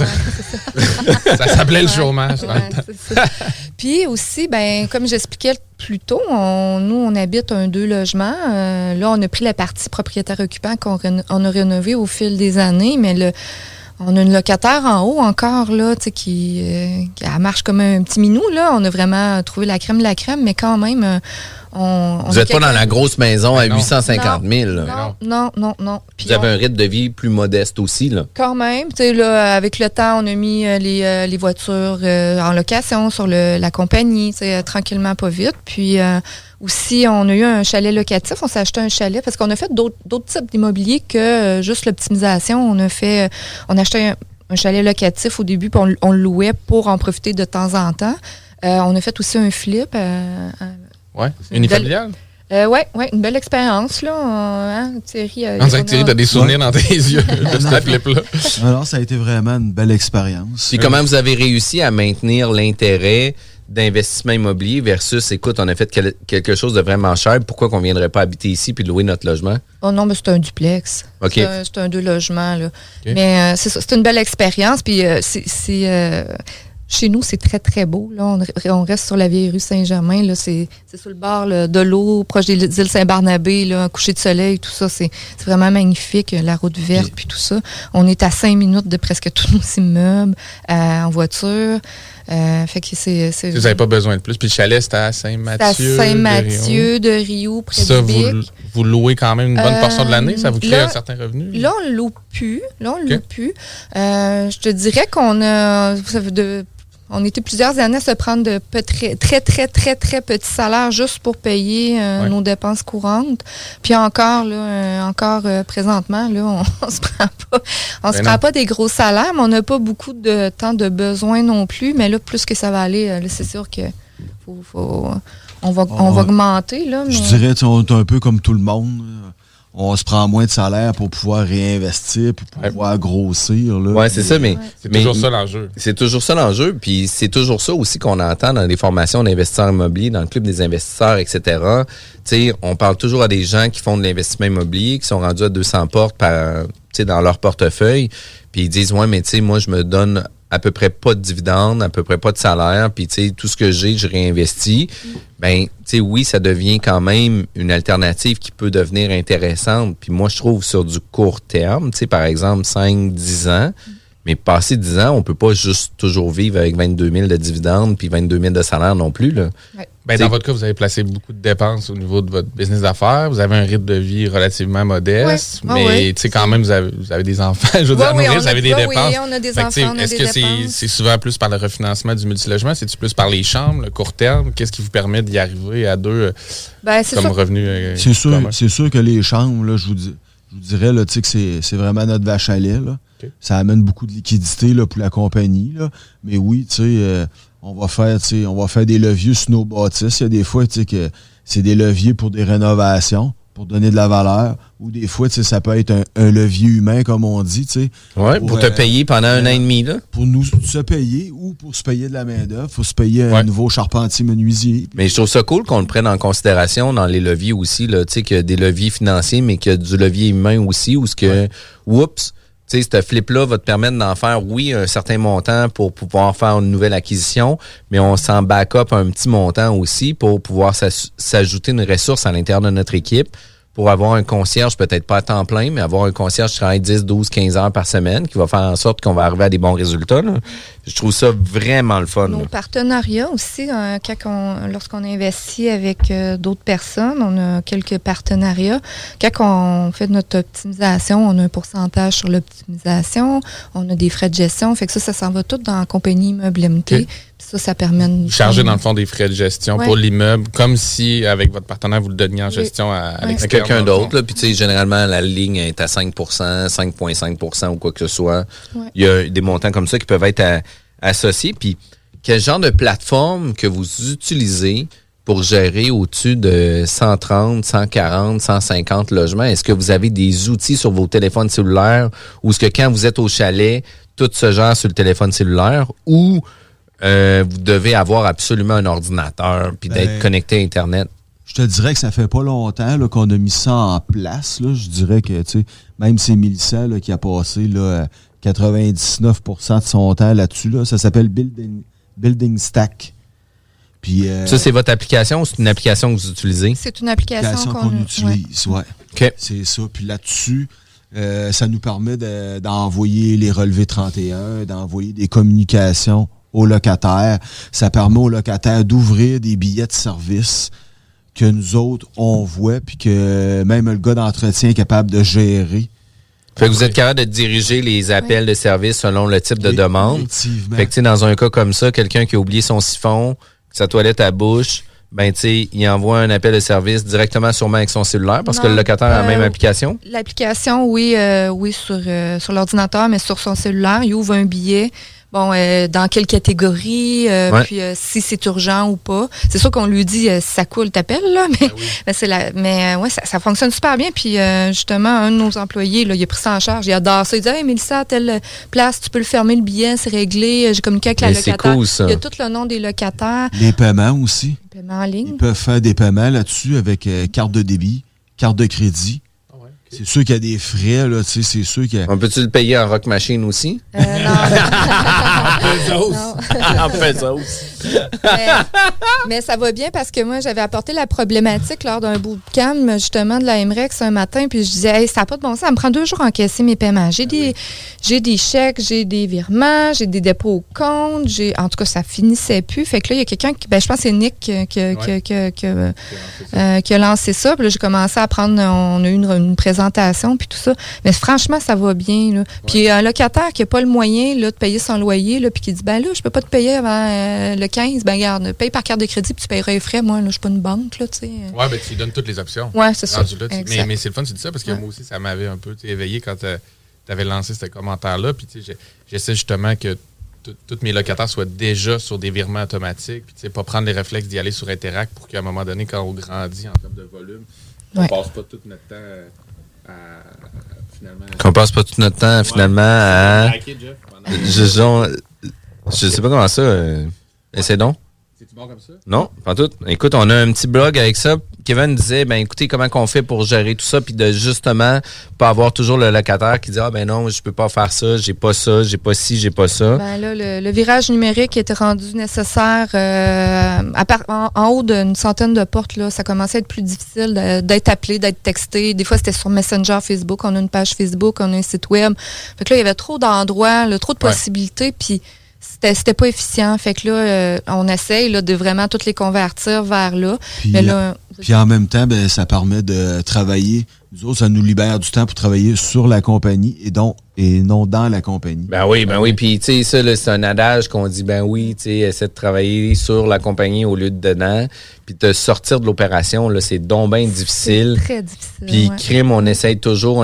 Ça s'appelait le chômage. C'est ça. Puis aussi, ben comme j'expliquais plus tôt, nous, on habite un 2 logements. Là, on a pris la partie propriétaire-occupant qu'on a rénové au fil des années, mais on a une locataire en haut encore, là, tu sais, qui marche comme un petit minou, là. On a vraiment trouvé la crème de la crème, mais quand même, Vous n'êtes pas dans la grosse maison à 850 000. Non. Puis vous avez un rythme de vie plus modeste aussi, là. Quand même. Tu sais, là, avec le temps, on a mis les voitures en location sur la compagnie, tu sais, tranquillement, pas vite. Puis aussi, on a eu un chalet locatif. On s'est acheté un chalet parce qu'on a fait d'autres types d'immobilier que juste l'optimisation. On a acheté un chalet locatif au début, puis on le louait pour en profiter de temps en temps. On a fait aussi un flip. Unifamilial? Oui, une belle expérience, là. Thierry, on dirait que Thierry, t'as des souvenirs dans tes yeux de ce flip-là. Alors, ça a été vraiment une belle expérience. Puis comment vous avez réussi à maintenir l'intérêt d'investissement immobilier versus, écoute, on a fait quelque chose de vraiment cher, pourquoi qu'on ne viendrait pas habiter ici puis louer notre logement? Oh non, mais c'est un duplex. OK. C'est un 2 logements, là. Okay. Mais c'est ça, c'est une belle expérience, puis chez nous, c'est très, très beau. Là. On reste sur la vieille rue Saint-Germain. Là. C'est sur le bord là, de l'eau, proche des îles Saint-Barnabé, là, un coucher de soleil, tout ça. C'est vraiment magnifique, la route verte, puis tout ça. On est à 5 minutes de presque tous nos immeubles en voiture. Fait que vous n'avez pas besoin de plus. Puis le chalet, c'était à Saint-Mathieu. C'est à Saint-Mathieu de Rio, près ça, du Bic. Vous louez quand même une bonne portion de l'année? Ça vous crée un certain revenu? Là, on ne loue plus. Je te dirais qu'on a... On était plusieurs années à se prendre de très, très, très, très, très petits salaires juste pour payer nos dépenses courantes. Puis encore, présentement, là, on se prend pas des gros salaires, mais on n'a pas beaucoup de temps de besoin non plus. Mais là, plus que ça va aller, là, c'est sûr que on va augmenter. Là, mais... Je dirais, on est un peu comme tout le monde. On se prend moins de salaire pour pouvoir réinvestir puis pour pouvoir grossir. Oui, c'est ça, mais... C'est toujours ça l'enjeu. C'est toujours ça l'enjeu, puis c'est toujours ça aussi qu'on entend dans les formations d'investisseurs immobiliers, dans le club des investisseurs, etc. Tu sais, on parle toujours à des gens qui font de l'investissement immobilier, qui sont rendus à 200 portes dans leur portefeuille, puis ils disent, ouais, mais tu sais, moi, je me donne à peu près pas de dividendes, à peu près pas de salaire, puis tu sais, tout ce que j'ai, je réinvestis. Ben, tu sais, oui, ça devient quand même une alternative qui peut devenir intéressante. Puis moi, je trouve sur du court terme, tu sais, par exemple, 5-10 ans, mais passé 10 ans, on peut pas juste toujours vivre avec 22 000 de dividendes puis 22 000 de salaire non plus, là. Ouais. Ben, dans votre cas, vous avez placé beaucoup de dépenses au niveau de votre business d'affaires. Vous avez un rythme de vie relativement modeste, mais tu sais, quand même, vous avez des enfants. Je veux dire, à nourrir, vous avez des dépenses. Oui, on a des enfants, on a est-ce que c'est souvent plus par le refinancement du multilogement? C'est-tu plus par les chambres, le court terme? Qu'est-ce qui vous permet d'y arriver à deux comme revenu? C'est sûr que les chambres, là, je vous dirais là, que c'est vraiment notre vache à lait. Là. Okay. Ça amène beaucoup de liquidité là, pour la compagnie. Là. Mais oui, tu sais... on va faire des leviers sur nos bâtisses. Il y a des fois que c'est des leviers pour des rénovations, pour donner de la valeur. Ou des fois, ça peut être un levier humain, comme on dit. Oui, pour te payer pendant un an et demi. Là. Pour nous se payer ou pour se payer de la main-d'œuvre. Il faut se payer un nouveau charpentier menuisier. Mais je trouve ça cool qu'on le prenne en considération dans les leviers aussi. Là, qu'il y a des leviers financiers, mais qu'il y a du levier humain aussi. Où oups! Tu sais, ce flip-là va te permettre d'en faire, oui, un certain montant pour pouvoir faire une nouvelle acquisition, mais on s'en back-up un petit montant aussi pour pouvoir s'ajouter une ressource à l'intérieur de notre équipe pour avoir un concierge, peut-être pas à temps plein, mais avoir un concierge qui travaille 10, 12, 15 heures par semaine, qui va faire en sorte qu'on va arriver à des bons résultats. Là. Je trouve ça vraiment le fun. Nos partenariats aussi, lorsqu'on investit avec d'autres personnes, on a quelques partenariats. Quand on fait notre optimisation, on a un pourcentage sur l'optimisation, on a des frais de gestion, fait que ça s'en va tout dans la compagnie Immeuble MT. Okay. Ça permet de... Charger, dans le fond, des frais de gestion pour l'immeuble, comme si, avec votre partenaire, vous le donniez en gestion à l'extérieur. Quelqu'un d'autre. Puis, tu sais, généralement, la ligne est à 5 5,5 ou quoi que ce soit. Ouais. Il y a des montants comme ça qui peuvent être associés. Puis, quel genre de plateforme que vous utilisez pour gérer au-dessus de 130, 140, 150 logements? Est-ce que vous avez des outils sur vos téléphones cellulaires ou est-ce que quand vous êtes au chalet, tout se gère sur le téléphone cellulaire ou... vous devez avoir absolument un ordinateur puis d'être connecté à Internet. Je te dirais que ça fait pas longtemps là, qu'on a mis ça en place. Là. Je dirais que même c'est Mélissa là, qui a passé là, 99% de son temps là-dessus. Là. Ça s'appelle Building Stack. Puis, ça, c'est votre application ou c'est une application que vous utilisez? C'est une application qu'on utilise, oui. Okay. C'est ça. Puis là-dessus, ça nous permet d'envoyer les relevés 31, d'envoyer des communications aux locataires. Ça permet aux locataires d'ouvrir des billets de service que nous autres, on voit, puis que même le gars d'entretien est capable de gérer. Fait que vous êtes capable de diriger les appels de service selon le type de demande. Effectivement. Fait que dans un cas comme ça, quelqu'un qui a oublié son siphon, que sa toilette à bouche, ben tu sais, il envoie un appel de service directement sûrement avec son cellulaire parce que le locataire a la même application. L'application, oui, sur l'ordinateur, mais sur son cellulaire, il ouvre un billet. Bon, dans quelle catégorie, puis si c'est urgent ou pas. C'est sûr qu'on lui dit si ça coule, t'appelles, là, mais ça fonctionne super bien. Puis justement, un de nos employés, là, il a pris ça en charge. Il adore ça. Il dit, hey, Mélissa, à telle place, tu peux le fermer le billet, c'est réglé. J'ai communiqué avec la locataire. C'est cool, ça. Il y a tout le nom des locataires. Les paiements aussi. Les paiements en ligne. Ils peuvent faire des paiements là-dessus avec carte de débit, carte de crédit. C'est sûr qu'il y a des frais, là, tu sais, c'est sûr qu'il y a... On peut-tu le payer en Rock Machine aussi? Non. En pesos. Mais ça va bien parce que moi, j'avais apporté la problématique lors d'un bootcamp, justement, de la MREX un matin, puis je disais, hey, ça n'a pas de bon sens, ça me prend 2 jours à encaisser mes paiements. J'ai des chèques, j'ai des virements, j'ai des dépôts au compte, en tout cas, ça finissait plus. Fait que là, il y a quelqu'un qui, je pense que c'est Nick qui a lancé ça. Puis là, j'ai commencé à prendre, on a eu une présentation, puis tout ça. Mais franchement, ça va bien, là. Puis un locataire qui n'a pas le moyen, là, de payer son loyer, là, puis qui dit, ben là, je peux pas te payer avant le 15, ben regarde, paye par carte de crédit, puis tu payeras les frais. Moi, là, je suis pas une banque, là, tu sais. Ouais, ben tu lui donnes toutes les options. Ouais, c'est ça. Là, mais c'est le fun, tu dis ça, parce que moi aussi, ça m'avait un peu éveillé quand tu avais lancé ce commentaire-là. Puis, tu sais, j'essaie justement que tous mes locataires soient déjà sur des virements automatiques, puis, tu sais, pas prendre les réflexes d'y aller sur Interact pour qu'à un moment donné, quand on grandit en termes de volume, on passe pas tout notre temps Qu'on passe pas tout notre temps, finalement, à... Je sais pas comment ça... Essaie donc. C'est-tu bon comme ça? Non, pas tout. Écoute, on a un petit blog avec ça. Kevin disait, ben écoutez, comment qu'on fait pour gérer tout ça, puis de justement pas avoir toujours le locataire qui dit, ah ben non, je peux pas faire ça, j'ai pas ça, j'ai pas ci, j'ai pas ça. Ben là, le virage numérique était rendu nécessaire en haut d'une centaine de portes, là, ça commençait à être plus difficile d'être appelé, d'être texté. Des fois, c'était sur Messenger, Facebook, on a une page Facebook, on a un site web. Fait que là, il y avait trop d'endroits, trop de possibilités, puis c'était pas efficient. Fait que là, on essaye là, de vraiment toutes les convertir vers là. Puis en même temps, ben, ça permet de travailler. Nous autres, ça nous libère du temps pour travailler sur la compagnie et non dans la compagnie. Ben oui. Puis, tu sais, ça, là, c'est un adage qu'on dit, ben oui, tu sais, essaie de travailler sur la compagnie au lieu de dedans. Puis, de sortir de l'opération, là, c'est donc bien difficile. C'est très difficile. Puis, crime, on essaye toujours.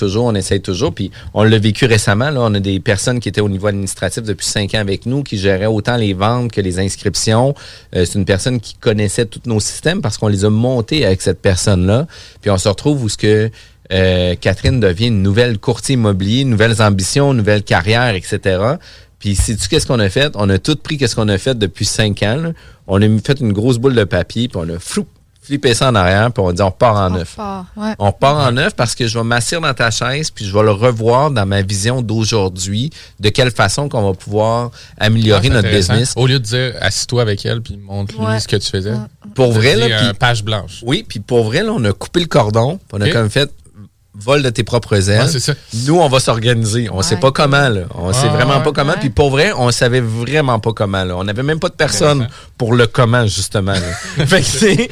Puis, on l'a vécu récemment, là. On a des personnes qui étaient au niveau administratif depuis 5 ans avec nous, qui géraient autant les ventes que les inscriptions. C'est une personne qui connaissait tous nos systèmes parce qu'on les a montés avec cette personne-là. Puis, on se retrouve où ce que Catherine devient une nouvelle courtier immobilier, nouvelles ambitions, nouvelle carrière, etc. Puis, sais-tu qu'est-ce qu'on a fait? On a tout pris qu'est-ce qu'on a fait depuis 5 ans. Là. On a fait une grosse boule de papier, puis on a flippé ça en arrière, puis on dit on repart en neuf. On repart en neuf parce que je vais m'asseoir dans ta chaise, puis je vais le revoir dans ma vision d'aujourd'hui, de quelle façon qu'on va pouvoir améliorer notre business. Au lieu de dire assis-toi avec elle, puis montre-lui ce que tu faisais. Pour vrai, là. Page blanche. Oui, puis pour vrai, là, on a coupé le cordon, puis on a comme fait vol de tes propres ailes. C'est ça. Nous, on va s'organiser. On sait pas comment, là. On sait vraiment pas comment. Puis pour vrai, on savait vraiment pas comment, là. On n'avait même pas de personne pour le comment, justement, là. Fait que c'est...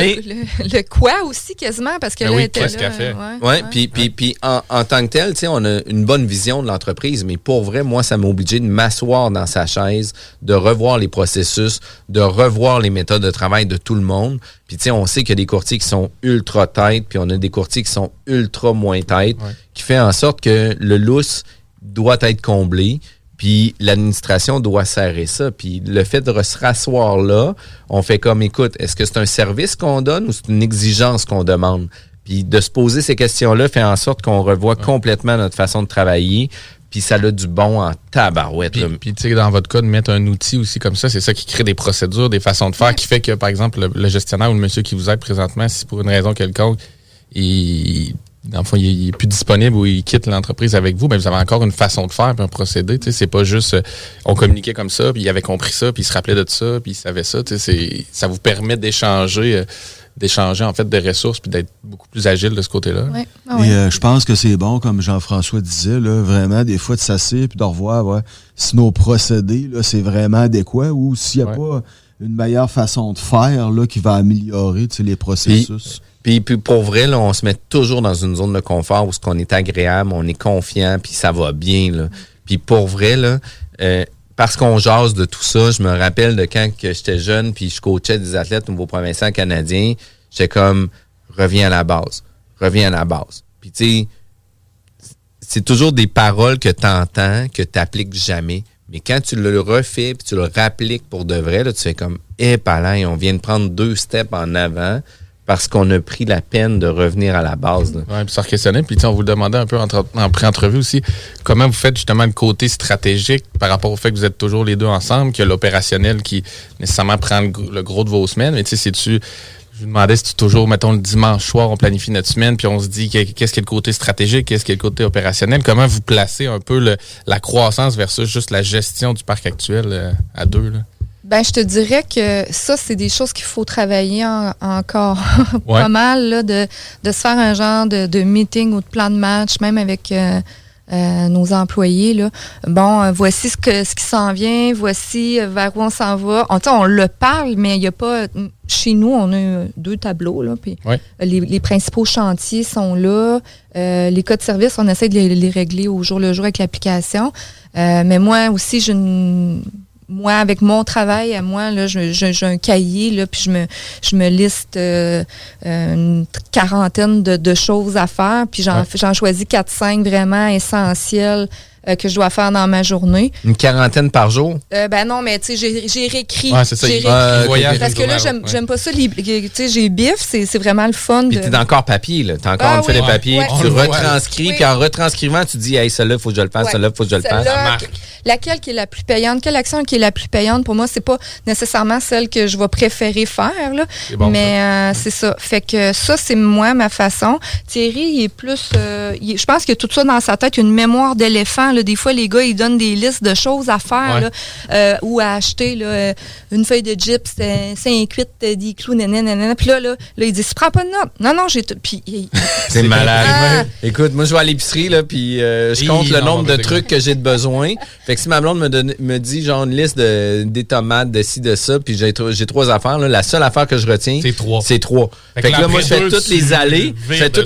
Le quoi aussi, quasiment, parce que là, était là. Puis en tant que tel, tu sais, on a une bonne vision de l'entreprise, mais pour vrai, moi, ça m'a obligé de m'asseoir dans sa chaise, de revoir les processus, de revoir les méthodes de travail de tout le monde. Puis, tu sais, on sait qu'il y a des courtiers qui sont ultra têtes, puis on a des courtiers qui sont ultra moins têtes, qui fait en sorte que le lousse doit être comblé, puis l'administration doit serrer ça. Puis le fait de se rasseoir là, on fait comme, écoute, est-ce que c'est un service qu'on donne ou c'est une exigence qu'on demande? Puis de se poser ces questions-là fait en sorte qu'on revoit complètement notre façon de travailler. Puis ça a du bon en tabarouette. Puis tu sais, dans votre cas, de mettre un outil aussi comme ça, c'est ça qui crée des procédures, des façons de faire, qui fait que, par exemple, le gestionnaire ou le monsieur qui vous aide présentement, si pour une raison quelconque, dans le fond, il est plus disponible ou il quitte l'entreprise avec vous, ben vous avez encore une façon de faire, puis un procédé. Tu sais, c'est pas juste on communiquait comme ça, puis il avait compris ça, puis il se rappelait de ça, puis il savait ça. Tu sais, ça vous permet d'échanger en fait des ressources puis d'être beaucoup plus agile de ce côté-là. Et je pense que c'est bon, comme Jean-François disait, là, vraiment, des fois de s'asseoir puis de revoir si nos procédés, là, c'est vraiment adéquat ou s'il n'y a pas une meilleure façon de faire là, qui va améliorer les processus. Puis pour vrai, là, on se met toujours dans une zone de confort où on est agréable, on est confiant, puis ça va bien. Là. Puis pour vrai, là, parce qu'on jase de tout ça, je me rappelle de quand que j'étais jeune, puis je coachais des athlètes nouveau-provinciaux canadiens, j'étais comme, reviens à la base. Puis tu sais, c'est toujours des paroles que tu entends, que tu n'appliques jamais. Mais quand tu le refais, puis tu le rappliques pour de vrai, là, tu fais comme, palais, on vient de prendre 2 steps en avant, parce qu'on a pris la peine de revenir à la base. Oui, puis ça re-questionnait. Puis on vous demandait un peu en pré-entrevue aussi, comment vous faites justement le côté stratégique par rapport au fait que vous êtes toujours les deux ensemble, qu'il y a l'opérationnel qui nécessairement prend le gros de vos semaines. Mais tu sais, je vous demandais si tu toujours, mettons, le dimanche soir, on planifie notre semaine, puis on se dit qu'est-ce qui est le côté stratégique, qu'est-ce qui est le côté opérationnel. Comment vous placez un peu la croissance versus juste la gestion du parc actuel à deux, là? Ben, je te dirais que ça, c'est des choses qu'il faut travailler encore pas mal, là, de se faire un genre de meeting ou de plan de match, même avec nos employés. Là. Bon, voici ce qui s'en vient, voici vers où on s'en va. On le parle, mais il n'y a pas... Chez nous, on a 2 tableaux, là, puis les principaux chantiers sont là. Les cas de service, on essaie de les régler au jour le jour avec l'application. Mais moi aussi, moi, avec mon travail à moi, là, j'ai un cahier, là, puis je me liste une quarantaine de choses à faire, puis j'en choisis 4-5 vraiment essentielles que je dois faire dans ma journée. Une quarantaine par jour? Ben non, mais tu sais, j'ai réécrit. C'est ça. Parce que là, j'aime pas ça. Tu sais, j'ai bif, c'est vraiment le fun. Puis t'es encore papier, là. T'as encore une feuille de papier, puis tu retranscris, puis en retranscrivant, tu dis, hey, celle-là, il faut que je le fasse, celle-là, il faut que je le fasse. Laquelle qui est la plus payante? Quelle action qui est la plus payante? Pour moi, c'est pas nécessairement celle que je vais préférer faire, là. C'est bon, mais c'est ça. Fait que ça, c'est moi, ma façon. Thierry, il est plus... je pense qu'il y a tout ça dans sa tête. Il y a une mémoire d'éléphant. Là. Des fois, les gars, ils donnent des listes de choses à faire là, ou à acheter. Là, une feuille de gyps, 5-8, des clous, nanana. Puis là, il dit, tu prends pas de notes. Non, j'ai tout. Puis, c'est malade. Écoute, moi, je vais à l'épicerie, là, puis je compte le nombre de trucs que j'ai de besoin. Fait que si ma blonde me dit genre une liste des tomates, de ci, de ça, puis j'ai 3 affaires, là, la seule affaire que je retiens, c'est 3. Fait que là, moi, je fais toutes les allées.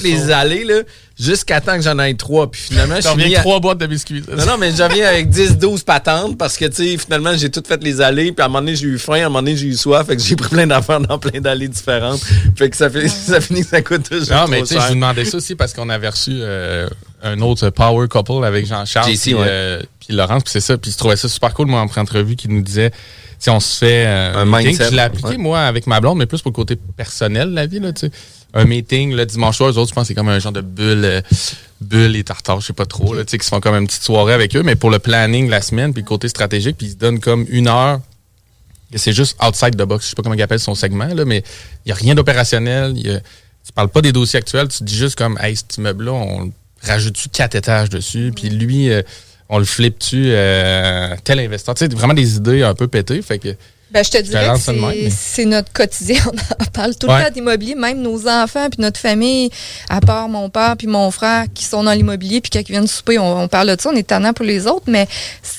Là, jusqu'à temps que j'en aille 3. Puis finalement, je suis mis 3 boîtes de biscuits. Non, mais j'en viens avec 10-12 patentes parce que, tu sais, finalement, j'ai tout fait les allées. Puis à un moment donné, j'ai eu faim. À un moment donné, j'ai eu soif. Fait que j'ai pris plein d'affaires dans plein d'allées différentes. Fait que ça finit que ça coûte toujours. Non, mais tu sais, je vous demandais ça aussi parce qu'on avait reçu un autre Power Couple avec Jean-Charles puis Laurence. Puis c'est ça. Puis je trouvais ça super cool, moi, en pré-entrevue, qui nous disait... Si on se fait un mindset. Je l'ai appliqué, moi, avec ma blonde, mais plus pour le côté personnel de la vie, là, tu sais. Un meeting, le dimanche soir, eux autres, je pense que c'est comme un genre de bulle et tartare, je sais pas trop, là, tu sais, qui se font comme une petite soirée avec eux, mais pour le planning de la semaine, puis le côté stratégique, puis ils se donnent comme 1 heure. Et c'est juste outside the box, je sais pas comment il appelle son segment, là, mais il y a rien d'opérationnel, tu parles pas des dossiers actuels, tu dis juste comme, hey, cet immeuble-là, on rajoute-tu 4 étages dessus, puis lui, on le flippe-tu tel investisseur. Tu sais, vraiment des idées un peu pétées. Fait que ben, je te dirais que c'est notre quotidien. On en parle tout le temps d'immobilier. Même nos enfants puis notre famille, à part mon père puis mon frère qui sont dans l'immobilier, puis quand ils viennent souper, on parle de ça. On est tannant pour les autres, mais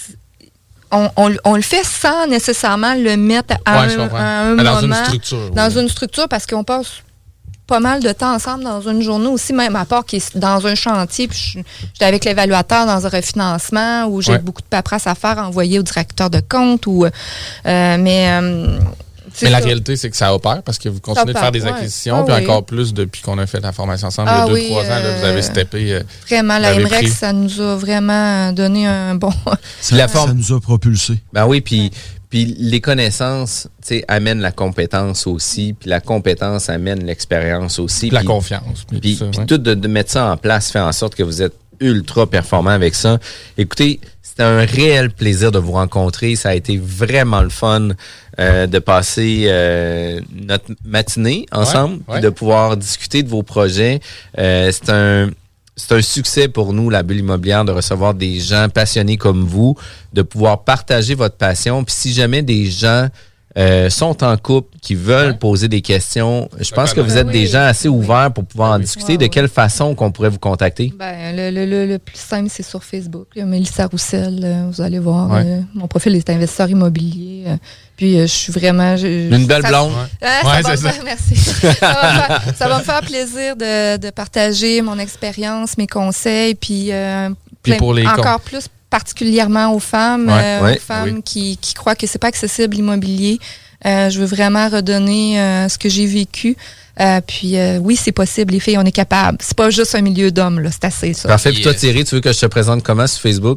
on le fait sans nécessairement le mettre à un moment. Dans une structure. Dans une structure, parce qu'on passe pas mal de temps ensemble dans une journée aussi, même à part qui est dans un chantier, puis j'étais avec l'évaluateur dans un refinancement où j'ai beaucoup de paperasse à faire, envoyer au directeur de compte mais la réalité, c'est que ça opère parce que vous continuez de faire des acquisitions, puis encore plus depuis qu'on a fait la formation ensemble il y a 2-3 ans, là, vous avez steppé. Vraiment, la MREX, ça nous a vraiment donné un bon... ça nous a propulsé. Ben oui, puis les connaissances, tu sais, amènent la compétence aussi, puis la compétence amène l'expérience aussi. La confiance. Puis tout de mettre ça en place fait en sorte que vous êtes ultra performant avec ça. Écoutez, c'était un réel plaisir de vous rencontrer. Ça a été vraiment le fun de passer notre matinée ensemble, et de pouvoir discuter de vos projets. C'est un succès pour nous, la bulle immobilière, de recevoir des gens passionnés comme vous, de pouvoir partager votre passion. Puis si jamais des gens sont en couple, qui veulent poser des questions. Je pense que vous êtes des gens assez ouverts pour pouvoir en discuter. De quelle façon qu'on pourrait vous contacter? Ben, le plus simple, c'est sur Facebook. Mélissa Roussel, vous allez voir. Mon profil est investisseur immobilier. Puis je suis vraiment... Une belle blonde. C'est ça. Merci. Ça va me faire plaisir de partager mon expérience, mes conseils, puis pour les encore plus particulièrement aux femmes, qui croient que c'est pas accessible l'immobilier. Je veux vraiment redonner ce que j'ai vécu. Puis oui, c'est possible, les filles, on est capable. C'est pas juste un milieu d'hommes, là, c'est assez ça. Parfait. Puis toi, Thierry, tu veux que je te présente comment sur Facebook?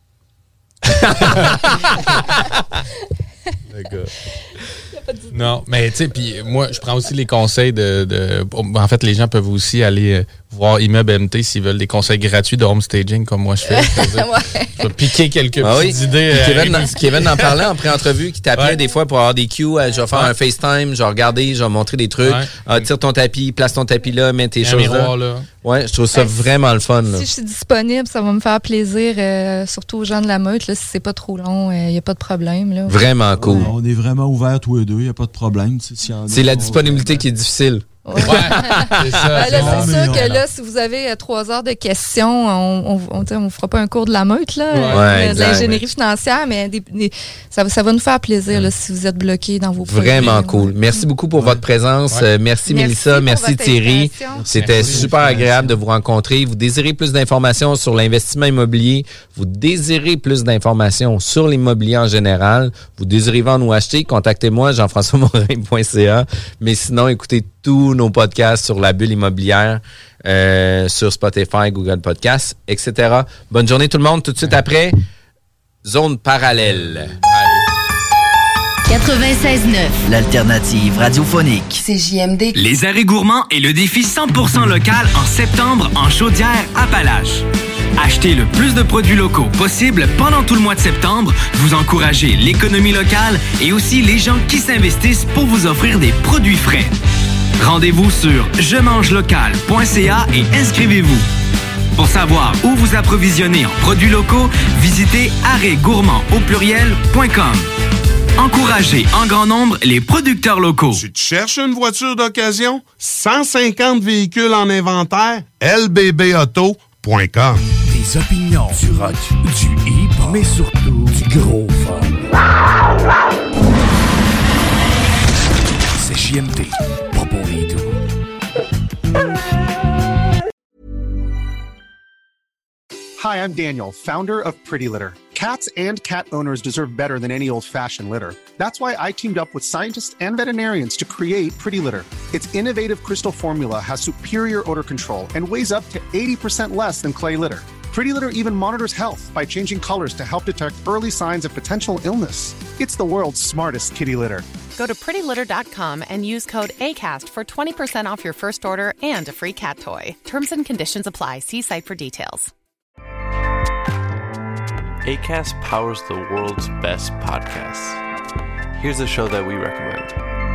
Non, mais tu sais, puis moi, je prends aussi les conseils en fait, les gens peuvent aussi aller voir Immeuble MT s'ils veulent des conseils gratuits de home staging comme moi je fais. Je vais piquer quelques petites idées. Kevin en parlait en pré-entrevue, qui t'appelait des fois pour avoir des cues. Je vais faire un FaceTime, je vais regarder, je vais montrer des trucs. Tire ton tapis, place ton tapis là, mets tes choses là. Ouais, je trouve ça vraiment le fun. Là. Si je suis disponible, ça va me faire plaisir, surtout aux gens de la meute. Là, si c'est pas trop long, il n'y a pas de problème. Là. Vraiment cool. On est vraiment ouverts tous les deux, il n'y a pas de problème. C'est la disponibilité qui est difficile. Ouais. C'est ça. C'est sûr que là, si vous avez 3 heures de questions, on fera pas un cours de la meute, là, de l'ingénierie financière, mais ça va nous faire plaisir là, si vous êtes bloqués dans vos projets. Vraiment cool. Merci beaucoup pour votre présence. Merci Mélissa, merci Thierry. C'était super agréable de vous rencontrer. Vous désirez plus d'informations sur l'investissement immobilier, vous désirez plus d'informations sur l'immobilier en général, vous désirez vendre ou acheter, contactez-moi, jean-françois-morin.ca. Mais sinon, écoutez tous nos podcasts sur la bulle immobilière, sur Spotify, Google Podcasts, etc. Bonne journée tout le monde. Tout de suite après, Zone Parallèle. 96.9, l'alternative radiophonique. CJMD. Les arrêts gourmands et le défi 100% local en septembre en Chaudière-Appalaches. Achetez le plus de produits locaux possible pendant tout le mois de septembre. Vous encouragez l'économie locale et aussi les gens qui s'investissent pour vous offrir des produits frais. Rendez-vous sur jemangelocal.ca et inscrivez-vous. Pour savoir où vous approvisionner en produits locaux, visitez arrêtgourmand.com. Encouragez en grand nombre les producteurs locaux. Tu te cherches une voiture d'occasion? 150 véhicules en inventaire? lbbauto.com. Des opinions, du rock, du hip-hop, mais surtout du gros fun. C'est JMD. Hi, I'm Daniel, founder of Pretty Litter. Cats and cat owners deserve better than any old-fashioned litter. That's why I teamed up with scientists and veterinarians to create Pretty Litter. Its innovative crystal formula has superior odor control and weighs up to 80% less than clay litter. Pretty Litter even monitors health by changing colors to help detect early signs of potential illness. It's the world's smartest kitty litter. Go to prettylitter.com and use code ACAST for 20% off your first order and a free cat toy. Terms and conditions apply. See site for details. Acast powers the world's best podcasts. Here's a show that we recommend.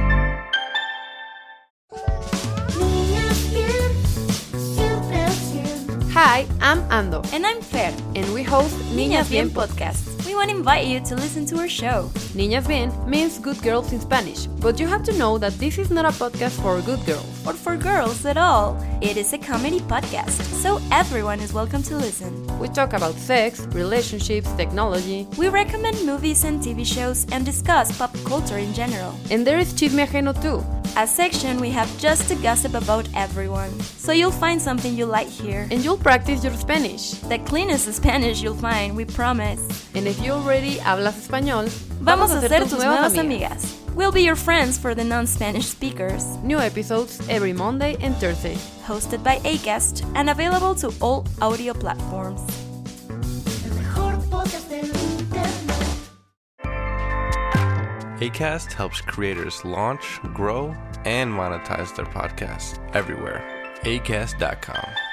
Hi, I'm Ando. And I'm Fer. And we host Niñas Bien podcast. We want to invite you to listen to our show. Niñas Bien means good girls in Spanish, but you have to know that this is not a podcast for good girls. Or for girls at all. It is a comedy podcast, so everyone is welcome to listen. We talk about sex, relationships, technology. We recommend movies and TV shows and discuss pop culture in general. And there is Chisme Ajeno too. A section we have just to gossip about everyone. So you'll find something you like here. And you'll practice your Spanish. The cleanest Spanish you'll find, we promise. And if you already hablas español, vamos a ser tus nuevas amigas. We'll be your friends for the non-Spanish speakers. New episodes every Monday and Thursday. Hosted by Acast and available to all audio platforms. Acast helps creators launch, grow, and monetize their podcasts everywhere. Acast.com.